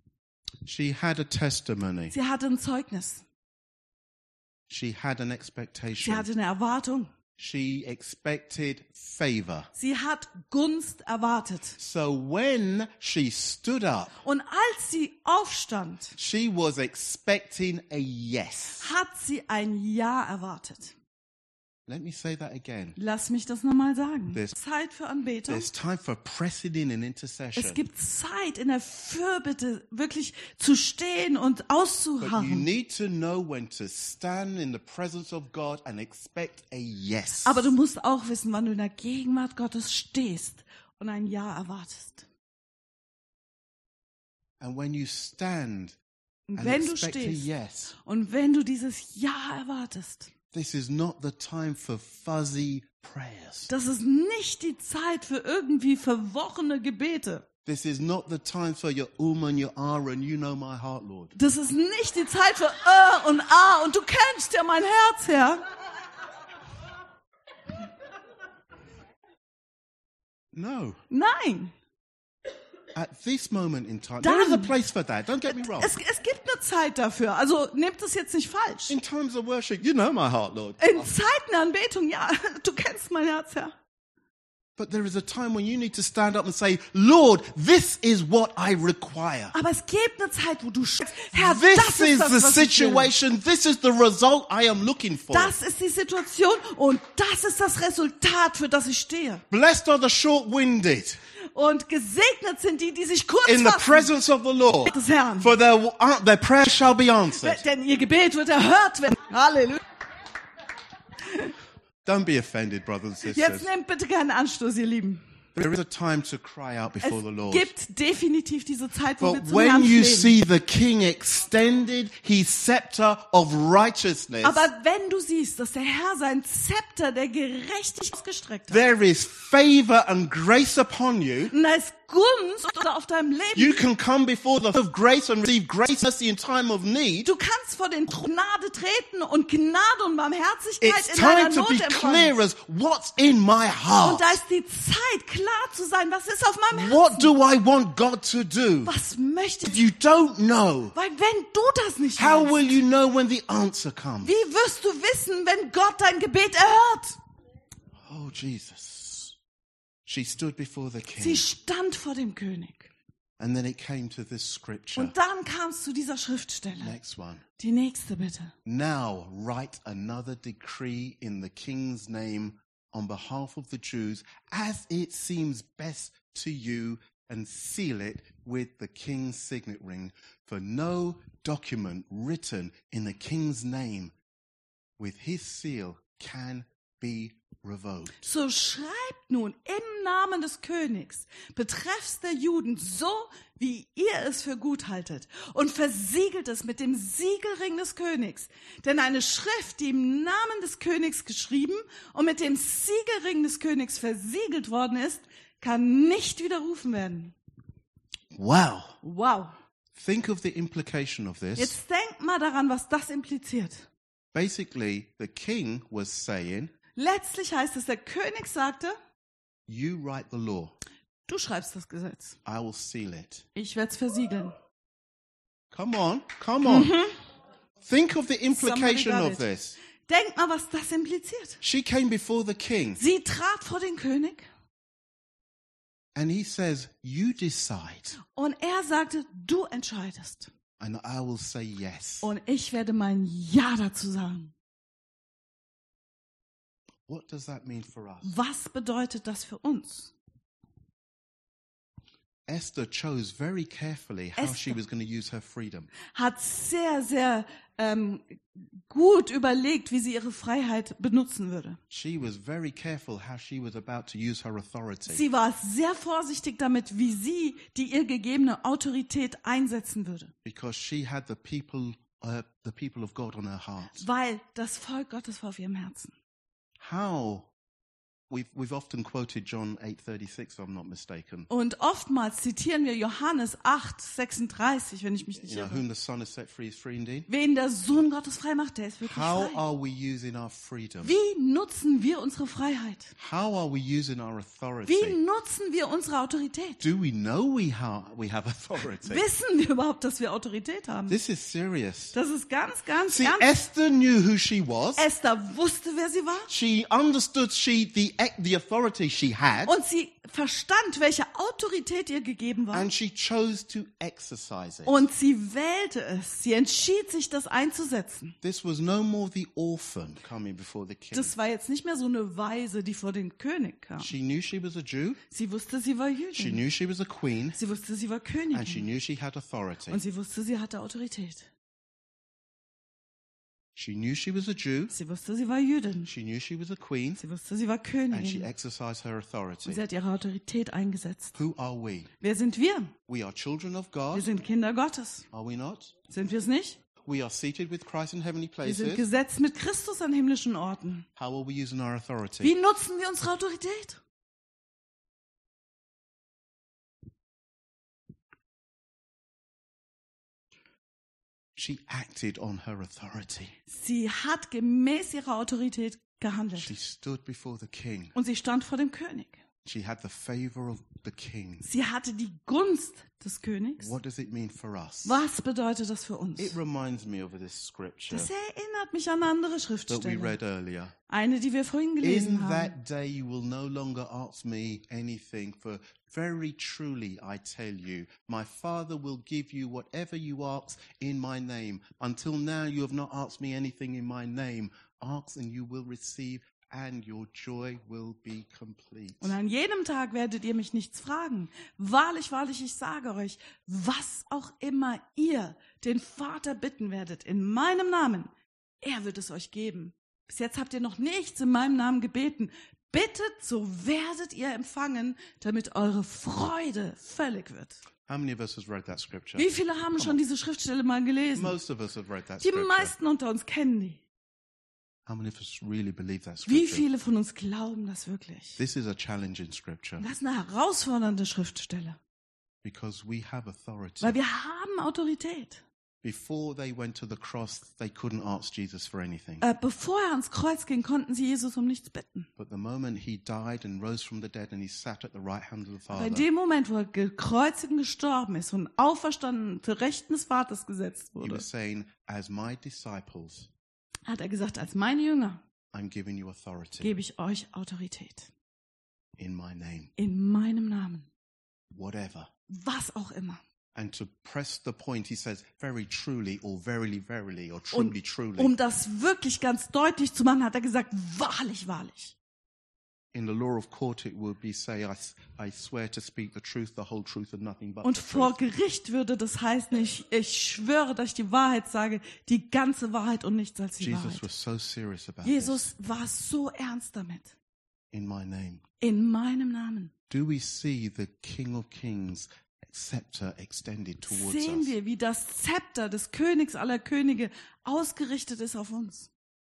Speaker 1: She had a testimony.
Speaker 2: Sie hatte ein Zeugnis.
Speaker 1: She had an
Speaker 2: Sie
Speaker 1: expectation.
Speaker 2: hatte eine Erwartung.
Speaker 1: She expected favor.
Speaker 2: Sie hat Gunst erwartet.
Speaker 1: So when she stood up,
Speaker 2: Und als sie aufstand,
Speaker 1: she was expecting a yes.
Speaker 2: hat sie ein Ja erwartet.
Speaker 1: Let me say that again.
Speaker 2: Lass mich das nochmal sagen.
Speaker 1: There's-
Speaker 2: Zeit für Anbetung.
Speaker 1: There's time for pressing in and intercession.
Speaker 2: Es gibt Zeit in der Fürbitte wirklich zu stehen und
Speaker 1: But you
Speaker 2: auszuharren.
Speaker 1: need to know when to stand in the presence of God and expect a yes.
Speaker 2: Aber du musst auch wissen, wann du in der Gegenwart Gottes stehst und ein Ja erwartest.
Speaker 1: And when you stand
Speaker 2: Und
Speaker 1: and
Speaker 2: wenn du
Speaker 1: expect a
Speaker 2: stehst
Speaker 1: yes,
Speaker 2: und wenn du dieses Ja erwartest,
Speaker 1: this is not the time for fuzzy prayers.
Speaker 2: das ist nicht die Zeit für irgendwie verworrene Gebete.
Speaker 1: This is not the time for your um and your ah, and you know my heart, Lord.
Speaker 2: Das ist nicht die Zeit für Äh und Ah und du kennst ja mein Herz, Herr.
Speaker 1: No.
Speaker 2: Nein,
Speaker 1: At this moment in time, there is a
Speaker 2: Dann-
Speaker 1: place for that. Don't get me wrong.
Speaker 2: Es, es gibt eine Zeit dafür, also nehmt es jetzt nicht falsch.
Speaker 1: In times of worship, you know my heart, Lord.
Speaker 2: In Zeiten der Anbetung, ja, du kennst mein Herz, Herr.
Speaker 1: But there is a time when you need to stand up and say, Lord, this is what I require.
Speaker 2: Aber es gibt eine Zeit, wo du sagst, Herr,
Speaker 1: This
Speaker 2: das ist
Speaker 1: is
Speaker 2: das,
Speaker 1: the
Speaker 2: was ich will.
Speaker 1: situation. This is the result I am looking for.
Speaker 2: Das ist die Situation und das ist das Resultat, für das ich stehe.
Speaker 1: Blessed are the short-winded
Speaker 2: Und gesegnet sind die, die sich kurz
Speaker 1: in the
Speaker 2: fassen
Speaker 1: presence of the Lord,
Speaker 2: des Herrn.
Speaker 1: for their, their prayer shall be answered.
Speaker 2: Denn ihr Gebet wird erhört werden. Halleluja.
Speaker 1: Don't be offended, brothers and
Speaker 2: Jetzt
Speaker 1: sisters.
Speaker 2: nehmt bitte keinen Anstoß, ihr Lieben.
Speaker 1: There is a time to cry out before the
Speaker 2: Es
Speaker 1: Lord.
Speaker 2: gibt definitiv diese Zeit, wo wir
Speaker 1: But
Speaker 2: zum Herrn
Speaker 1: when you
Speaker 2: flehen.
Speaker 1: see the king extended his scepter of righteousness,
Speaker 2: Aber wenn du siehst, dass der Herr sein Zepter der Gerechtigkeit ausgestreckt hat,
Speaker 1: there is favor and grace upon you.
Speaker 2: und da ist Gunst auf deinem Leben,
Speaker 1: You can come before the throne of grace and receive grace mercy in time of need.
Speaker 2: du kannst vor den Thron Gnade treten und Gnade und Barmherzigkeit
Speaker 1: It's
Speaker 2: in deiner
Speaker 1: time to
Speaker 2: Not
Speaker 1: be
Speaker 2: empfangen.
Speaker 1: clear as what's in my
Speaker 2: Und
Speaker 1: heart.
Speaker 2: da ist die Zeit, klar zu sein, was ist auf meinem Herzen?
Speaker 1: What do I want God to do?
Speaker 2: Was möchte
Speaker 1: If
Speaker 2: ich?
Speaker 1: you don't know,
Speaker 2: Weil wenn du das nicht
Speaker 1: how
Speaker 2: weißt,
Speaker 1: will you know when the answer comes?
Speaker 2: wie wirst du wissen, wenn Gott dein Gebet erhört?
Speaker 1: Oh, Jesus. She stood before the
Speaker 2: Sie
Speaker 1: king.
Speaker 2: stand vor dem König.
Speaker 1: And then it came to this scripture.
Speaker 2: Und dann kam es zu dieser Schriftstelle.
Speaker 1: Next one.
Speaker 2: Die nächste bitte.
Speaker 1: Now write another decree in the king's name on behalf of the Jews as it seems best to you and seal it with the king's signet ring. For no document written in the king's name with his seal can be revoked.
Speaker 2: So schreibt nun im Namen des Königs betreffs der Juden so, wie ihr es für gut haltet und versiegelt es mit dem Siegelring des Königs. Denn eine Schrift, die im Namen des Königs geschrieben und mit dem Siegelring des Königs versiegelt worden ist, kann nicht widerrufen werden.
Speaker 1: Wow.
Speaker 2: Wow.
Speaker 1: Think of the implication of this.
Speaker 2: Jetzt denkt mal daran, was das impliziert.
Speaker 1: Basically, the king was saying,
Speaker 2: Letztlich heißt es, der König sagte,
Speaker 1: you write the law,
Speaker 2: du schreibst das Gesetz.
Speaker 1: I will seal it.
Speaker 2: Ich werde es versiegeln.
Speaker 1: Come on, come on. Think of the implication
Speaker 2: Somebody got
Speaker 1: of
Speaker 2: it.
Speaker 1: this.
Speaker 2: Denkt mal, was das impliziert.
Speaker 1: She came before the king
Speaker 2: Sie trat vor den König
Speaker 1: and he says, you decide
Speaker 2: und er sagte, du entscheidest.
Speaker 1: and I will say yes.
Speaker 2: Und ich werde mein Ja dazu sagen.
Speaker 1: What does that mean for us?
Speaker 2: Was bedeutet das für uns?
Speaker 1: Esther chose very carefully how
Speaker 2: Esther.
Speaker 1: she was going to use her freedom.
Speaker 2: Hat sehr, sehr ähm, gut überlegt, wie sie ihre Freiheit benutzen würde.
Speaker 1: She was very careful how she was about to use her authority
Speaker 2: Sie war sehr vorsichtig damit, wie sie die ihr gegebene Autorität einsetzen würde.
Speaker 1: because she had the people, uh, the people of God on her heart.
Speaker 2: Weil das Volk Gottes war auf ihrem Herzen.
Speaker 1: How? We've, we've often quoted John eight thirty-six, if I'm not mistaken.
Speaker 2: Und oftmals zitieren wir Johannes acht sechsunddreißig, wenn ich mich nicht
Speaker 1: You know,
Speaker 2: irre.
Speaker 1: whom the Son has set free is free indeed.
Speaker 2: Wen der Sohn Gottes frei macht, der ist wirklich
Speaker 1: How
Speaker 2: frei.
Speaker 1: are we using our freedom?
Speaker 2: Wie nutzen wir unsere Freiheit?
Speaker 1: How are we using our
Speaker 2: Wie
Speaker 1: authority?
Speaker 2: nutzen wir unsere Autorität?
Speaker 1: Do we know we, ha- we have authority?
Speaker 2: Wissen wir überhaupt, dass wir Autorität haben?
Speaker 1: This is serious.
Speaker 2: Das ist ganz, ganz
Speaker 1: See,
Speaker 2: ernst.
Speaker 1: Esther knew who she was.
Speaker 2: Esther wusste, wer sie war.
Speaker 1: She understood she the the authority she had,
Speaker 2: Und sie verstand, welche Autorität ihr gegeben war.
Speaker 1: and she chose to exercise it.
Speaker 2: Und sie wählte es. Sie entschied sich, das einzusetzen.
Speaker 1: This was no more the orphan coming before the king.
Speaker 2: Das war jetzt nicht mehr so eine Weise, die vor den König kam.
Speaker 1: She knew she was a Jew.
Speaker 2: Sie wusste, sie war
Speaker 1: She
Speaker 2: Jüdin.
Speaker 1: knew she was a queen,
Speaker 2: Sie wusste, sie war
Speaker 1: and she
Speaker 2: Königin.
Speaker 1: knew she had authority.
Speaker 2: Und sie wusste, sie hatte Autorität.
Speaker 1: She knew she was a Jew.
Speaker 2: Sie wusste, sie war Jüdin.
Speaker 1: She knew she was a queen,
Speaker 2: Sie wusste, sie war
Speaker 1: and she
Speaker 2: Königin.
Speaker 1: exercised her
Speaker 2: Und
Speaker 1: authority.
Speaker 2: sie hat ihre Autorität eingesetzt.
Speaker 1: Who are we?
Speaker 2: Wer sind wir?
Speaker 1: We are children of
Speaker 2: Wir
Speaker 1: God.
Speaker 2: sind Kinder Gottes.
Speaker 1: Are we not?
Speaker 2: Sind wir es nicht?
Speaker 1: We are seated with Christ in heavenly
Speaker 2: Wir sind
Speaker 1: places.
Speaker 2: gesetzt mit Christus an himmlischen Orten.
Speaker 1: How are we using our authority?
Speaker 2: Wie nutzen wir unsere Autorität?
Speaker 1: She acted on her authority.
Speaker 2: Sie hat gemäß ihrer Autorität gehandelt.
Speaker 1: She stood before the king.
Speaker 2: Und sie stand vor dem König.
Speaker 1: She had the favor of the king.
Speaker 2: Sie hatte die Gunst des Königs.
Speaker 1: What does it mean for us?
Speaker 2: Was bedeutet das für uns?
Speaker 1: It reminds me of this scripture
Speaker 2: Das erinnert mich an eine andere
Speaker 1: that we
Speaker 2: Schriftstelle.
Speaker 1: read earlier.
Speaker 2: Eine, die wir vorhin gelesen
Speaker 1: In
Speaker 2: haben.
Speaker 1: that day you will no longer ask me anything, for very truly I tell you, my Father will give you whatever you ask in my name. Until now you have not asked me anything in my name. Ask and you will receive, and your joy will be complete.
Speaker 2: Und an jedem Tag werdet ihr mich nichts fragen. Wahrlich, wahrlich, ich sage euch, was auch immer ihr den Vater bitten werdet in meinem Namen, er wird es euch geben. Bis jetzt habt ihr noch nichts in meinem Namen gebeten. Bittet, so werdet ihr empfangen, damit eure Freude völlig wird.
Speaker 1: How many of us has read that scripture?
Speaker 2: Wie viele haben schon diese Schriftstelle mal gelesen?
Speaker 1: Most of us have read that
Speaker 2: Die
Speaker 1: scripture.
Speaker 2: meisten unter uns kennen die.
Speaker 1: How many of us really believe that
Speaker 2: Wie
Speaker 1: scripture?
Speaker 2: viele von uns glauben das wirklich?
Speaker 1: This is a challenging scripture
Speaker 2: Das ist eine herausfordernde Schriftstelle,
Speaker 1: because we have authority.
Speaker 2: weil wir haben Autorität.
Speaker 1: Before they went to the cross, they couldn't ask Jesus for anything.
Speaker 2: Äh, bevor er ans Kreuz ging, konnten sie Jesus um nichts bitten.
Speaker 1: But the moment he died and rose from the dead and he sat at the right hand of the
Speaker 2: Aber
Speaker 1: Father,
Speaker 2: in dem Moment, wo er gekreuzigt und gestorben ist und auferstanden zur Rechten des Vaters gesetzt
Speaker 1: he
Speaker 2: wurde,
Speaker 1: was saying, as my disciples,
Speaker 2: hat er gesagt, als meine Jünger
Speaker 1: I'm giving you authority
Speaker 2: gebe ich euch Autorität.
Speaker 1: in my name,
Speaker 2: In meinem Namen.
Speaker 1: whatever.
Speaker 2: Was auch immer.
Speaker 1: And to press the point, he says, very truly or verily, verily or truly,
Speaker 2: Und
Speaker 1: truly.
Speaker 2: um das wirklich ganz deutlich zu machen, hat er gesagt, wahrlich, wahrlich.
Speaker 1: In the law of court, it would be say, I, I swear to speak the truth, the whole truth and nothing but
Speaker 2: Und
Speaker 1: the
Speaker 2: vor
Speaker 1: truth.
Speaker 2: Gericht würde das heißen, ich, ich schwöre, dass ich die Wahrheit sage, die ganze Wahrheit und nichts als die
Speaker 1: Jesus
Speaker 2: Wahrheit.
Speaker 1: was so serious about this.
Speaker 2: Jesus war so ernst damit.
Speaker 1: In my name.
Speaker 2: In meinem Namen.
Speaker 1: Do we see the King of Kings scepter extended towards
Speaker 2: Sehen
Speaker 1: us?
Speaker 2: wir, wie das Zepter des Königs aller Könige ausgerichtet ist auf uns.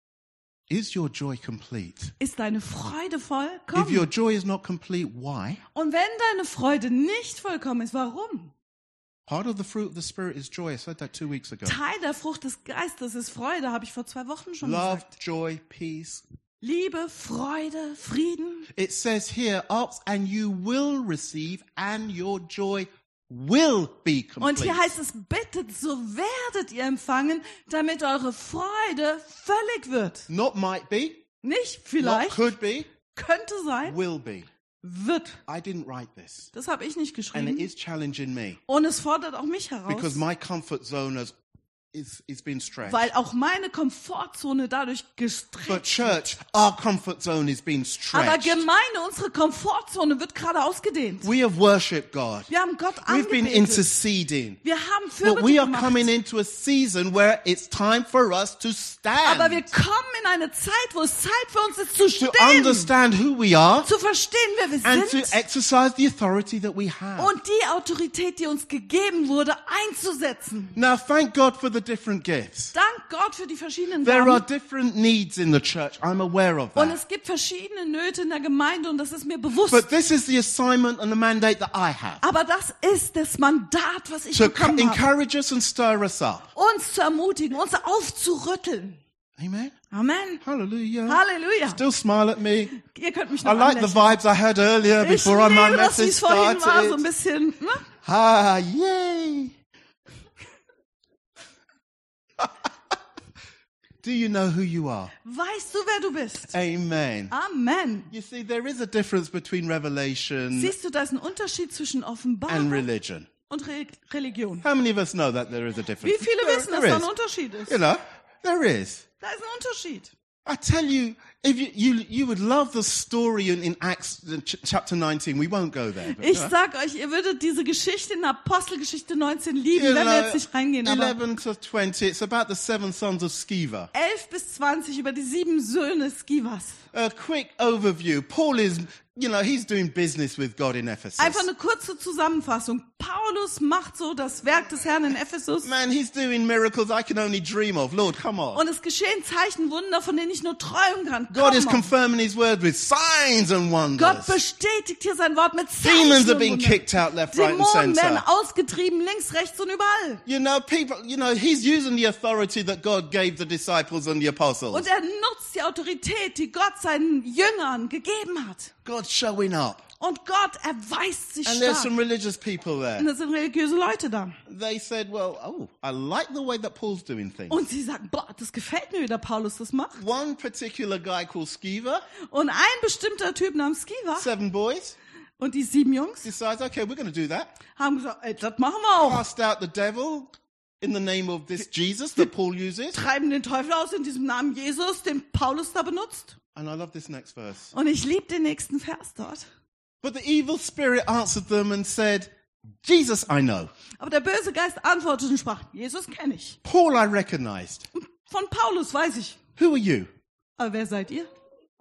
Speaker 1: Is your joy complete?
Speaker 2: Ist deine Freude
Speaker 1: If
Speaker 2: vollkommen?
Speaker 1: your joy is not complete, why?
Speaker 2: Und wenn deine Freude nicht vollkommen ist, warum?
Speaker 1: Part of the fruit of the Spirit is joy. I said that two weeks ago.
Speaker 2: Teil der Frucht des Geistes ist Freude, habe ich vor zwei Wochen schon
Speaker 1: Love,
Speaker 2: gesagt.
Speaker 1: joy, peace.
Speaker 2: Liebe, Freude, Frieden.
Speaker 1: It says here, ask and you will receive and your joy will be
Speaker 2: Und
Speaker 1: complete.
Speaker 2: hier heißt es, bittet, so werdet ihr empfangen, damit eure Freude völlig wird.
Speaker 1: Not might be,
Speaker 2: Nicht
Speaker 1: not
Speaker 2: vielleicht,
Speaker 1: could be,
Speaker 2: könnte sein,
Speaker 1: will be.
Speaker 2: wird.
Speaker 1: I didn't write this.
Speaker 2: Das habe ich nicht
Speaker 1: And it
Speaker 2: geschrieben.
Speaker 1: is challenging me
Speaker 2: Und es fordert auch mich
Speaker 1: because
Speaker 2: heraus,
Speaker 1: my comfort zone has, is, is been stretched.
Speaker 2: weil auch meine Komfortzone dadurch
Speaker 1: But
Speaker 2: gestreckt
Speaker 1: church, our comfort zone is being
Speaker 2: Aber
Speaker 1: stretched.
Speaker 2: Gemeinde, unsere Komfortzone wird gerade ausgedehnt.
Speaker 1: We have worshipped God.
Speaker 2: Wir haben Gott
Speaker 1: We've been
Speaker 2: angebetet.
Speaker 1: interceding.
Speaker 2: Wir haben
Speaker 1: But
Speaker 2: Fürbitte
Speaker 1: we are
Speaker 2: gemacht.
Speaker 1: coming into a season where it's time for us to
Speaker 2: Aber wir
Speaker 1: stand.
Speaker 2: kommen in eine Zeit, wo es Zeit für uns ist zu
Speaker 1: To
Speaker 2: stehen,
Speaker 1: understand who we are
Speaker 2: zu verstehen, wer wir
Speaker 1: and to
Speaker 2: sind
Speaker 1: exercise the authority that we have.
Speaker 2: und die Autorität, die uns gegeben wurde, einzusetzen.
Speaker 1: Now, thank God for the different gifts.
Speaker 2: Dank Gott für die verschiedenen
Speaker 1: There are
Speaker 2: Gaben.
Speaker 1: different needs in the church. I'm aware of
Speaker 2: Und
Speaker 1: that.
Speaker 2: es gibt verschiedene Nöte in der Gemeinde und das ist mir bewusst.
Speaker 1: But this is the assignment and the mandate that I have.
Speaker 2: Aber das ist das Mandat, was ich
Speaker 1: To
Speaker 2: bekommen habe.
Speaker 1: encourage us and stir us up.
Speaker 2: Uns zu ermutigen, uns aufzurütteln.
Speaker 1: Amen.
Speaker 2: Amen.
Speaker 1: Hallelujah.
Speaker 2: Halleluja.
Speaker 1: Still smile at me.
Speaker 2: Ihr könnt mich
Speaker 1: I
Speaker 2: noch
Speaker 1: like the
Speaker 2: anlächeln.
Speaker 1: vibes I had earlier
Speaker 2: Ich
Speaker 1: before my
Speaker 2: liebe das, wie
Speaker 1: message
Speaker 2: es vorhin war, so ein
Speaker 1: started.
Speaker 2: bisschen. Ne?
Speaker 1: Ah, yay. Do you know who you are?
Speaker 2: Weißt du, wer du bist?
Speaker 1: Amen.
Speaker 2: Amen.
Speaker 1: You see, there is a difference between revelation
Speaker 2: Siehst du, da ist ein Unterschied zwischen
Speaker 1: and
Speaker 2: Offenbarung
Speaker 1: religion.
Speaker 2: und Re Religion.
Speaker 1: How many of us know that there is a difference?
Speaker 2: Wie viele
Speaker 1: There-
Speaker 2: wissen, dass
Speaker 1: there
Speaker 2: da ein
Speaker 1: is.
Speaker 2: Unterschied ist?
Speaker 1: You know, there is.
Speaker 2: Da ist ein Unterschied.
Speaker 1: I tell you, if you, you, you would love the story in, in Acts uh, ch- chapter nineteen. We won't go there. But,
Speaker 2: Ich
Speaker 1: uh,
Speaker 2: sag euch, ihr würdet diese Geschichte in Apostelgeschichte neunzehn lieben,
Speaker 1: you
Speaker 2: wenn wir
Speaker 1: know,
Speaker 2: jetzt nicht reingehen. Aber
Speaker 1: eleven to twenty, it's about the seven sons of Sceva.
Speaker 2: elf bis zwanzig über die sieben Söhne Skivas.
Speaker 1: A quick overview. Paul is, you know, he's doing business with God in Ephesus.
Speaker 2: Einfach eine kurze Zusammenfassung. Paulus macht so das Werk des Herrn in Ephesus.
Speaker 1: Man, he's doing miracles I can only dream of. Lord, come on.
Speaker 2: Und es geschehen Zeichen, Wunder, von denen ich nur träumen kann.
Speaker 1: God is
Speaker 2: Come on.
Speaker 1: confirming his word with signs and
Speaker 2: Gott
Speaker 1: wonders.
Speaker 2: bestätigt hier sein Wort mit Zeichen
Speaker 1: Demons are
Speaker 2: und
Speaker 1: being
Speaker 2: Wundern.
Speaker 1: kicked out left, right, and
Speaker 2: Dämonen werden
Speaker 1: center.
Speaker 2: ausgetrieben, links, rechts und überall.
Speaker 1: You know, people, you know, he's using the authority that God gave the disciples and the apostles.
Speaker 2: Und er nutzt die Autorität, die Gott seinen Jüngern gegeben hat.
Speaker 1: God's showing up.
Speaker 2: Und Gott erweist sich
Speaker 1: And there's some
Speaker 2: stark.
Speaker 1: religious people
Speaker 2: Und
Speaker 1: there.
Speaker 2: da sind religiöse Leute da.
Speaker 1: They said, well, oh, I like the way that Paul's doing things.
Speaker 2: Und sie sagen, boah, das gefällt mir, wie der Paulus das macht.
Speaker 1: One particular guy called Sceva,
Speaker 2: Und ein bestimmter Typ namens Skiva
Speaker 1: seven boys,
Speaker 2: und die sieben Jungs
Speaker 1: decides, okay, we're going to do that.
Speaker 2: haben gesagt, ey, das machen wir auch.
Speaker 1: Cast out the devil in the name of this Jesus that Paul uses.
Speaker 2: Treiben den Teufel aus in diesem Namen Jesus, den Paulus da benutzt.
Speaker 1: And I love this next verse.
Speaker 2: Und ich liebe den nächsten Vers dort.
Speaker 1: But the evil spirit answered them and said, Jesus I know.
Speaker 2: Aber der böse Geist antwortete und sprach, Jesus kenne ich.
Speaker 1: Paul I recognized.
Speaker 2: Von Paulus weiß ich.
Speaker 1: Who are you?
Speaker 2: Aber wer seid ihr?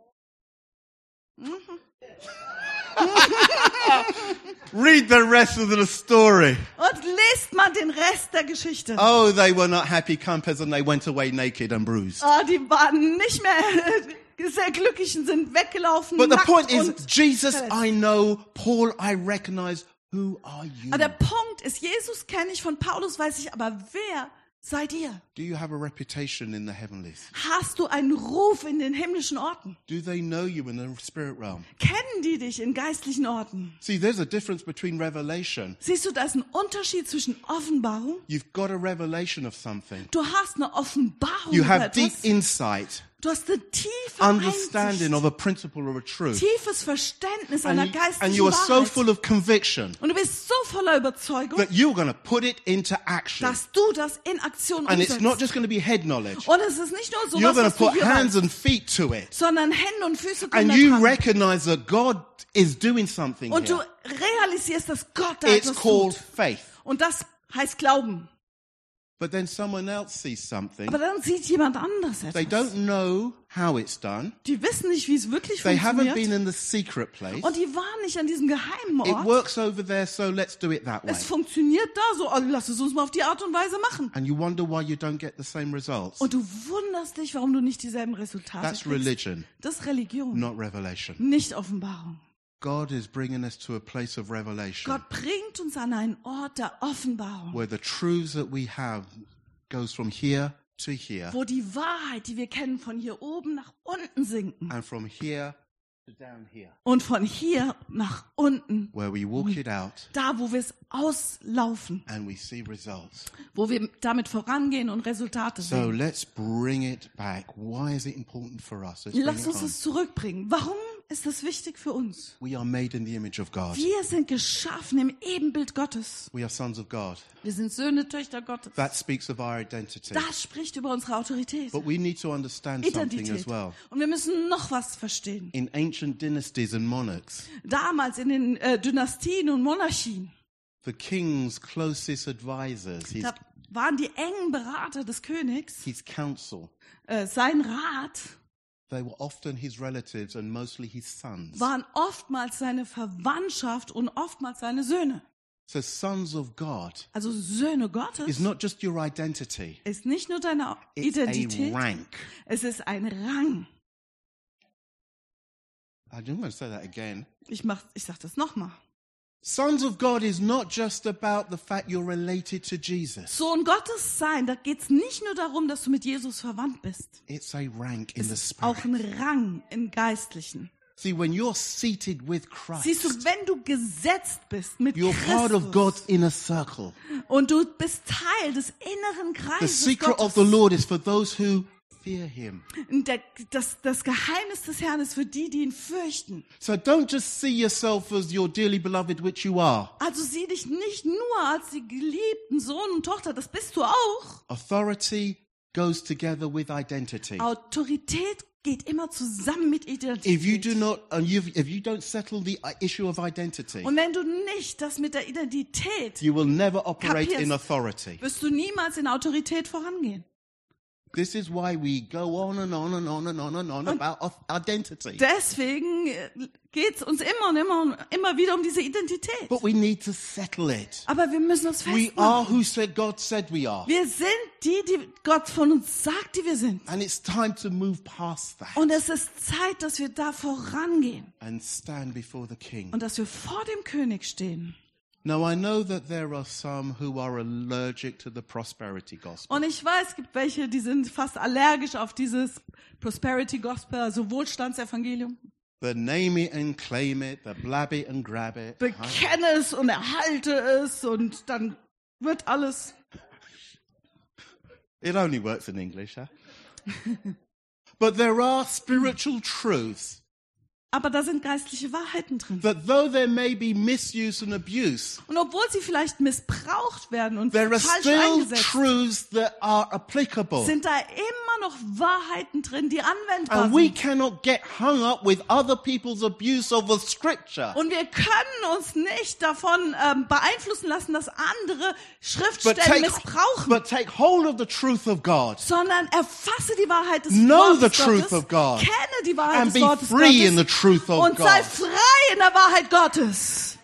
Speaker 1: Read the rest of the story.
Speaker 2: Und lest mal den Rest der Geschichte.
Speaker 1: Oh, they were not happy campers and they went away naked and bruised.
Speaker 2: Oh, die waren nicht mehr äh, sehr glücklich und sind weggelaufen.
Speaker 1: But the
Speaker 2: nackt
Speaker 1: point is,
Speaker 2: und
Speaker 1: Jesus
Speaker 2: verletzt.
Speaker 1: I know, Paul I recognize. Who are you?
Speaker 2: Aber der Punkt ist, Jesus kenne ich, von Paulus weiß ich, aber wer seid ihr?
Speaker 1: Do you have a reputation in the heavenlies?
Speaker 2: Hast du einen Ruf in den himmlischen Orten?
Speaker 1: Do they know you in the spirit realm?
Speaker 2: Kennen die dich in geistlichen Orten?
Speaker 1: See, there's a difference between revelation.
Speaker 2: Siehst du, da ist ein Unterschied zwischen Offenbarung.
Speaker 1: You've got a revelation of something.
Speaker 2: Du hast eine Offenbarung
Speaker 1: You
Speaker 2: über
Speaker 1: have deep
Speaker 2: etwas.
Speaker 1: insight,
Speaker 2: Du hast eine tiefe
Speaker 1: understanding
Speaker 2: Einsicht,
Speaker 1: of a principle or a truth.
Speaker 2: tiefes Verständnis einer
Speaker 1: And you, and
Speaker 2: geistlichen
Speaker 1: you are so
Speaker 2: Wahrheit.
Speaker 1: full of conviction
Speaker 2: Und du bist so voller Überzeugung,
Speaker 1: that you're going to put it into action.
Speaker 2: dass du das in Aktion
Speaker 1: And it's not
Speaker 2: umsetzt.
Speaker 1: just going to be head knowledge.
Speaker 2: Und es ist nicht nur so
Speaker 1: You're
Speaker 2: was,
Speaker 1: going
Speaker 2: was
Speaker 1: to
Speaker 2: du
Speaker 1: put
Speaker 2: hier
Speaker 1: hands
Speaker 2: weißt,
Speaker 1: and feet to it.
Speaker 2: sondern Hände und Füße kommen
Speaker 1: And
Speaker 2: da
Speaker 1: you
Speaker 2: dran.
Speaker 1: recognize that God is doing something
Speaker 2: Und du
Speaker 1: here.
Speaker 2: realisierst, dass Gott da
Speaker 1: It's
Speaker 2: etwas
Speaker 1: called
Speaker 2: tut.
Speaker 1: faith.
Speaker 2: Und das heißt Glauben.
Speaker 1: But then someone else sees something.
Speaker 2: Aber dann sieht jemand anders
Speaker 1: They
Speaker 2: etwas.
Speaker 1: don't know how it's done.
Speaker 2: Die wissen nicht, wie es wirklich
Speaker 1: They haven't
Speaker 2: funktioniert.
Speaker 1: been in the secret place.
Speaker 2: Und die waren nicht an diesem geheimen
Speaker 1: It
Speaker 2: Ort.
Speaker 1: works over there, so let's do it that way.
Speaker 2: Es funktioniert da so, also lass es uns mal auf die Art und Weise machen.
Speaker 1: And you wonder why you don't get the same results.
Speaker 2: Und du wunderst dich, warum du nicht dieselben Resultate
Speaker 1: That's
Speaker 2: kriegst.
Speaker 1: religion,
Speaker 2: Das ist Religion,
Speaker 1: not revelation.
Speaker 2: nicht Offenbarung.
Speaker 1: God is bringing us to a place of revelation
Speaker 2: Gott bringt uns an einen Ort der Offenbarung,
Speaker 1: where the truths that we have goes from here to here
Speaker 2: wo die Wahrheit, die wir kennen, von hier oben nach unten sinken
Speaker 1: and from here to down here,
Speaker 2: und von hier nach unten,
Speaker 1: where we walk it out
Speaker 2: da, wo wir es auslaufen,
Speaker 1: and we see results.
Speaker 2: wo wir damit vorangehen und Resultate
Speaker 1: So
Speaker 2: sehen.
Speaker 1: let's bring it back. Why is it important for us? Let's bring
Speaker 2: Lass
Speaker 1: it
Speaker 2: uns
Speaker 1: home.
Speaker 2: es zurückbringen. Warum ist das wichtig für uns?
Speaker 1: We are made in the image of God.
Speaker 2: Wir sind geschaffen im Ebenbild Gottes.
Speaker 1: We are sons of God.
Speaker 2: Wir sind Söhne, Töchter Gottes.
Speaker 1: That speaks of our identity.
Speaker 2: Das spricht über unsere Autorität,
Speaker 1: But we need to understand something as
Speaker 2: Identität.
Speaker 1: well.
Speaker 2: Und wir müssen noch was verstehen.
Speaker 1: In ancient dynasties and monarchs,
Speaker 2: Damals in den äh, Dynastien und Monarchien,
Speaker 1: the king's closest advisors, his,
Speaker 2: da waren die engen Berater des Königs,
Speaker 1: his council,
Speaker 2: äh, sein Rat,
Speaker 1: they were often his relatives and mostly his sons.
Speaker 2: waren oftmals seine Verwandtschaft und oftmals seine Söhne.
Speaker 1: So sons of God
Speaker 2: Also Söhne Gottes
Speaker 1: is not just your identity,
Speaker 2: ist nicht nur deine
Speaker 1: it's a
Speaker 2: Identität,
Speaker 1: rank.
Speaker 2: es ist ein Rang.
Speaker 1: I don't want to say that again.
Speaker 2: Ich mach, ich sag das nochmal.
Speaker 1: Sons of God is not just about the fact you're related to Jesus.
Speaker 2: Sohn Gottes sein, da geht's nicht nur darum, dass du mit Jesus verwandt bist.
Speaker 1: It's a rank in
Speaker 2: Es
Speaker 1: the
Speaker 2: ist auch
Speaker 1: spirit.
Speaker 2: ein Rang im Geistlichen.
Speaker 1: See, when you're seated with
Speaker 2: Siehst du,
Speaker 1: Christ,
Speaker 2: wenn du gesetzt bist mit
Speaker 1: you're part of
Speaker 2: Christus
Speaker 1: God's inner circle.
Speaker 2: und du bist Teil des inneren
Speaker 1: The
Speaker 2: Kreises
Speaker 1: secret of
Speaker 2: Gottes.
Speaker 1: the Lord is for those who fear him.
Speaker 2: Und der, das, das Geheimnis des Herrn ist für die, die ihn fürchten.
Speaker 1: So don't just see yourself as your dearly beloved, which you are.
Speaker 2: Also sieh dich nicht nur als die geliebten Sohn und Tochter, das bist du auch.
Speaker 1: Authority goes together with identity.
Speaker 2: Autorität geht immer zusammen mit
Speaker 1: If you
Speaker 2: Identität.
Speaker 1: do not, and you if you don't settle the issue of identity,
Speaker 2: Und wenn du nicht das mit der Identität,
Speaker 1: you will never operate
Speaker 2: Kapierst.
Speaker 1: in authority.
Speaker 2: wirst du niemals in Autorität vorangehen.
Speaker 1: This is why we go on and on and on and on and on about auth- identity.
Speaker 2: Deswegen geht's uns immer und immer und immer wieder um diese Identität.
Speaker 1: But we need to settle it.
Speaker 2: Aber wir müssen uns
Speaker 1: We are
Speaker 2: festmachen.
Speaker 1: who said God said we are.
Speaker 2: Wir sind die, die Gott von uns sagt, die wir sind.
Speaker 1: And it's time to move past that
Speaker 2: Und es ist Zeit, dass wir da vorangehen
Speaker 1: and stand before the King.
Speaker 2: und dass wir vor dem König stehen.
Speaker 1: Now, I know that there are some who are allergic to the prosperity gospel.
Speaker 2: Und ich weiß, es gibt welche, die sind fast allergisch auf dieses Prosperity Gospel, also Wohlstandsevangelium.
Speaker 1: the name it and claim it, the blab it and grab it.
Speaker 2: Bekenne es und erhalte es und dann wird alles.
Speaker 1: It only works in English, huh? But there are spiritual truths
Speaker 2: Aber da sind geistliche Wahrheiten drin.
Speaker 1: that though there may be misuse and abuse,
Speaker 2: Und obwohl sie vielleicht missbraucht werden und
Speaker 1: there are
Speaker 2: falsch
Speaker 1: still
Speaker 2: eingesetzt,
Speaker 1: truths that are applicable.
Speaker 2: sind da immer noch Wahrheiten drin, die anwendbar
Speaker 1: And we
Speaker 2: sind.
Speaker 1: cannot get hung up with other people's abuse of the scripture.
Speaker 2: Und wir können uns nicht davon ähm, beeinflussen lassen, dass andere
Speaker 1: But
Speaker 2: Schriftstellen
Speaker 1: take,
Speaker 2: missbrauchen,
Speaker 1: but take hold of the truth of God
Speaker 2: sondern erfasse die Wahrheit des
Speaker 1: Know
Speaker 2: Wortes
Speaker 1: the truth
Speaker 2: Gottes,
Speaker 1: of God.
Speaker 2: kenne die Wahrheit
Speaker 1: and
Speaker 2: des
Speaker 1: be
Speaker 2: Wortes
Speaker 1: free in the
Speaker 2: Gottes
Speaker 1: truth of
Speaker 2: und sei
Speaker 1: God.
Speaker 2: frei in der Wahrheit Gottes.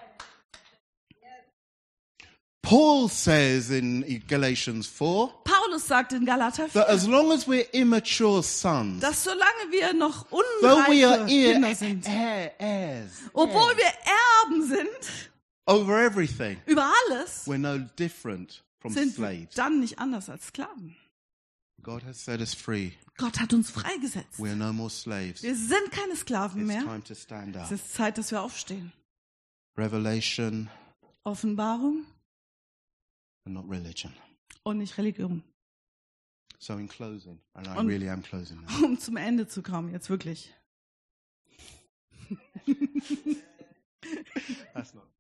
Speaker 1: Paul says in Galatians four
Speaker 2: Paulus sagt in Galater
Speaker 1: that
Speaker 2: vier,
Speaker 1: as long as we're immature sons,
Speaker 2: dass solange wir noch
Speaker 1: though we are
Speaker 2: unreife
Speaker 1: heir,
Speaker 2: Kinder sind,
Speaker 1: heir, heirs,
Speaker 2: obwohl wir Erben sind
Speaker 1: over everything,
Speaker 2: über alles,
Speaker 1: we're no different from
Speaker 2: sind wir
Speaker 1: slaves.
Speaker 2: dann nicht anders als Sklaven.
Speaker 1: God has set us free.
Speaker 2: Gott hat uns freigesetzt.
Speaker 1: We are no more slaves.
Speaker 2: Wir sind keine Sklaven
Speaker 1: It's
Speaker 2: mehr.
Speaker 1: time to stand
Speaker 2: Es
Speaker 1: up.
Speaker 2: ist Zeit, dass wir aufstehen.
Speaker 1: Revelation
Speaker 2: Offenbarung
Speaker 1: and not religion.
Speaker 2: und nicht Religion.
Speaker 1: So in closing, and I
Speaker 2: Und-
Speaker 1: really am closing now.
Speaker 2: Um zum Ende zu kommen, jetzt wirklich.
Speaker 1: That's not.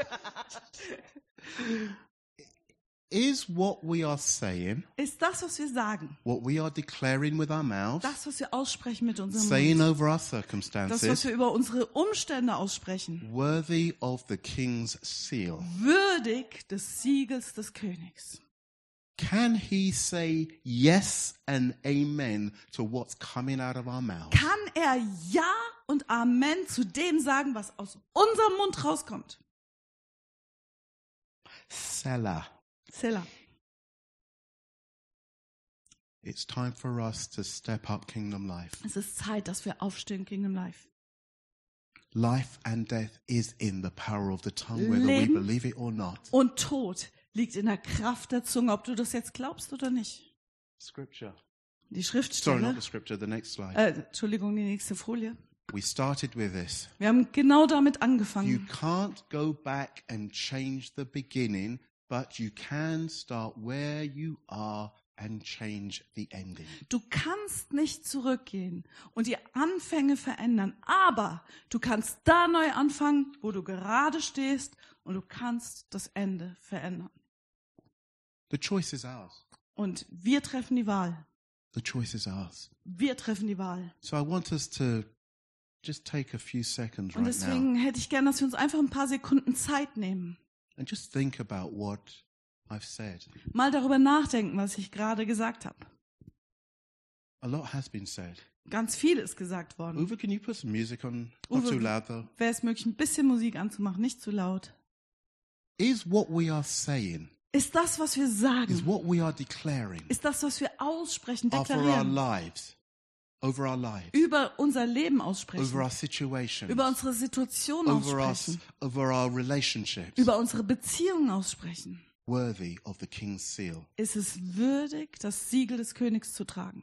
Speaker 1: Is what we are saying,
Speaker 2: Ist das, was wir sagen,
Speaker 1: what we are declaring with our mouths,
Speaker 2: das, was wir aussprechen mit unserem
Speaker 1: saying
Speaker 2: Mund,
Speaker 1: over our
Speaker 2: das, was
Speaker 1: circumstances,
Speaker 2: wir über unsere Umstände aussprechen,
Speaker 1: worthy of the king's seal?
Speaker 2: würdig des Siegels des Königs?
Speaker 1: Can he say yes and amen to what's coming out of our mouths?
Speaker 2: Kann er Ja und Amen zu dem sagen, was aus unserem Mund rauskommt?
Speaker 1: Selah.
Speaker 2: Selah.
Speaker 1: It's time for us to step up kingdom life.
Speaker 2: Es ist Zeit, dass wir aufstehen, Kingdom Life.
Speaker 1: Life and death is in the power of the tongue, whether
Speaker 2: Leben
Speaker 1: we believe it or not.
Speaker 2: Und Tod liegt in der Kraft der Zunge, ob du das jetzt glaubst oder nicht.
Speaker 1: Scripture.
Speaker 2: Die
Speaker 1: Sorry,
Speaker 2: Schriftstelle,
Speaker 1: not the scripture, the next slide.
Speaker 2: äh, Entschuldigung, die nächste Folie.
Speaker 1: We started with this.
Speaker 2: Wir haben genau damit
Speaker 1: You
Speaker 2: angefangen.
Speaker 1: can't go back and change the beginning, but you can start where you are and change the ending.
Speaker 2: Du kannst nicht zurückgehen und die Anfänge verändern, aber du kannst da neu anfangen, wo du gerade stehst, und du kannst das Ende verändern.
Speaker 1: The choice is ours.
Speaker 2: Und wir treffen die Wahl.
Speaker 1: The choice is ours.
Speaker 2: Wir treffen die Wahl.
Speaker 1: So I want us to just take a few seconds
Speaker 2: Und
Speaker 1: right now
Speaker 2: deswegen hätte ich gern, dass wir uns einfach ein paar Sekunden Zeit nehmen.
Speaker 1: and just think about what I've said.
Speaker 2: Mal darüber nachdenken, was ich gerade gesagt habe.
Speaker 1: A lot has been said.
Speaker 2: Ganz viel ist gesagt worden.
Speaker 1: Uwe, can you put some music on? Not
Speaker 2: Uwe.
Speaker 1: too loud though.
Speaker 2: Wäre es möglich, ein bisschen Musik anzumachen, nicht zu laut?
Speaker 1: Is what we are saying,
Speaker 2: Ist das, was wir
Speaker 1: is
Speaker 2: sagen,
Speaker 1: what we are declaring
Speaker 2: ist das, was wir aussprechen,
Speaker 1: over our
Speaker 2: deklarieren,
Speaker 1: lives, over our lives,
Speaker 2: über unser Leben
Speaker 1: over
Speaker 2: aussprechen,
Speaker 1: our situations,
Speaker 2: über unsere Situation
Speaker 1: over us,
Speaker 2: aussprechen,
Speaker 1: over our relationships,
Speaker 2: über unsere Beziehungen aussprechen?
Speaker 1: worthy of the king's seal.
Speaker 2: Ist es würdig, das Siegel des Königs zu tragen?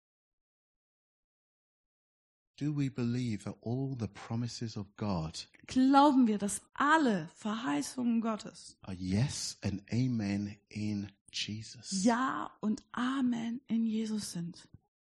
Speaker 1: Do we believe that all the promises of God
Speaker 2: Glauben wir, dass alle Verheißungen Gottes
Speaker 1: are yes and amen in Jesus?
Speaker 2: Ja und Amen in Jesus sind?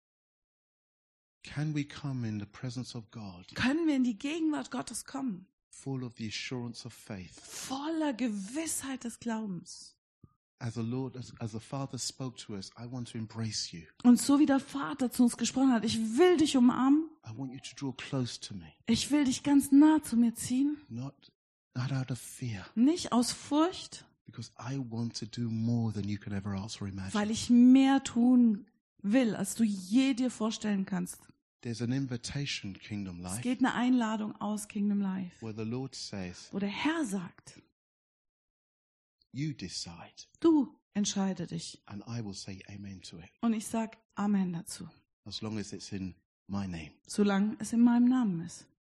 Speaker 1: Can we come in the presence of God
Speaker 2: Können wir in die Gegenwart Gottes kommen,
Speaker 1: full of the assurance of faith?
Speaker 2: voller Gewissheit des Glaubens?
Speaker 1: As the Lord, as, as the Father spoke to us, I want to embrace you.
Speaker 2: Und so wie der Vater zu uns gesprochen hat, ich will dich umarmen,
Speaker 1: I want you to draw close to me,
Speaker 2: ich will dich ganz nah zu mir ziehen,
Speaker 1: not, not out of fear,
Speaker 2: nicht aus Furcht,
Speaker 1: because I want to do more than you can ever ask or imagine.
Speaker 2: weil ich mehr tun will, als du je dir vorstellen kannst.
Speaker 1: There's an invitation, Kingdom
Speaker 2: Es
Speaker 1: Life,
Speaker 2: geht eine Einladung aus Kingdom Life,
Speaker 1: where the Lord says,
Speaker 2: wo der Herr sagt,
Speaker 1: you decide,
Speaker 2: du entscheide dich.
Speaker 1: and I will say amen to it,
Speaker 2: Und ich sag Amen dazu,
Speaker 1: as long as it's in my name.
Speaker 2: solange es in meinem Namen ist.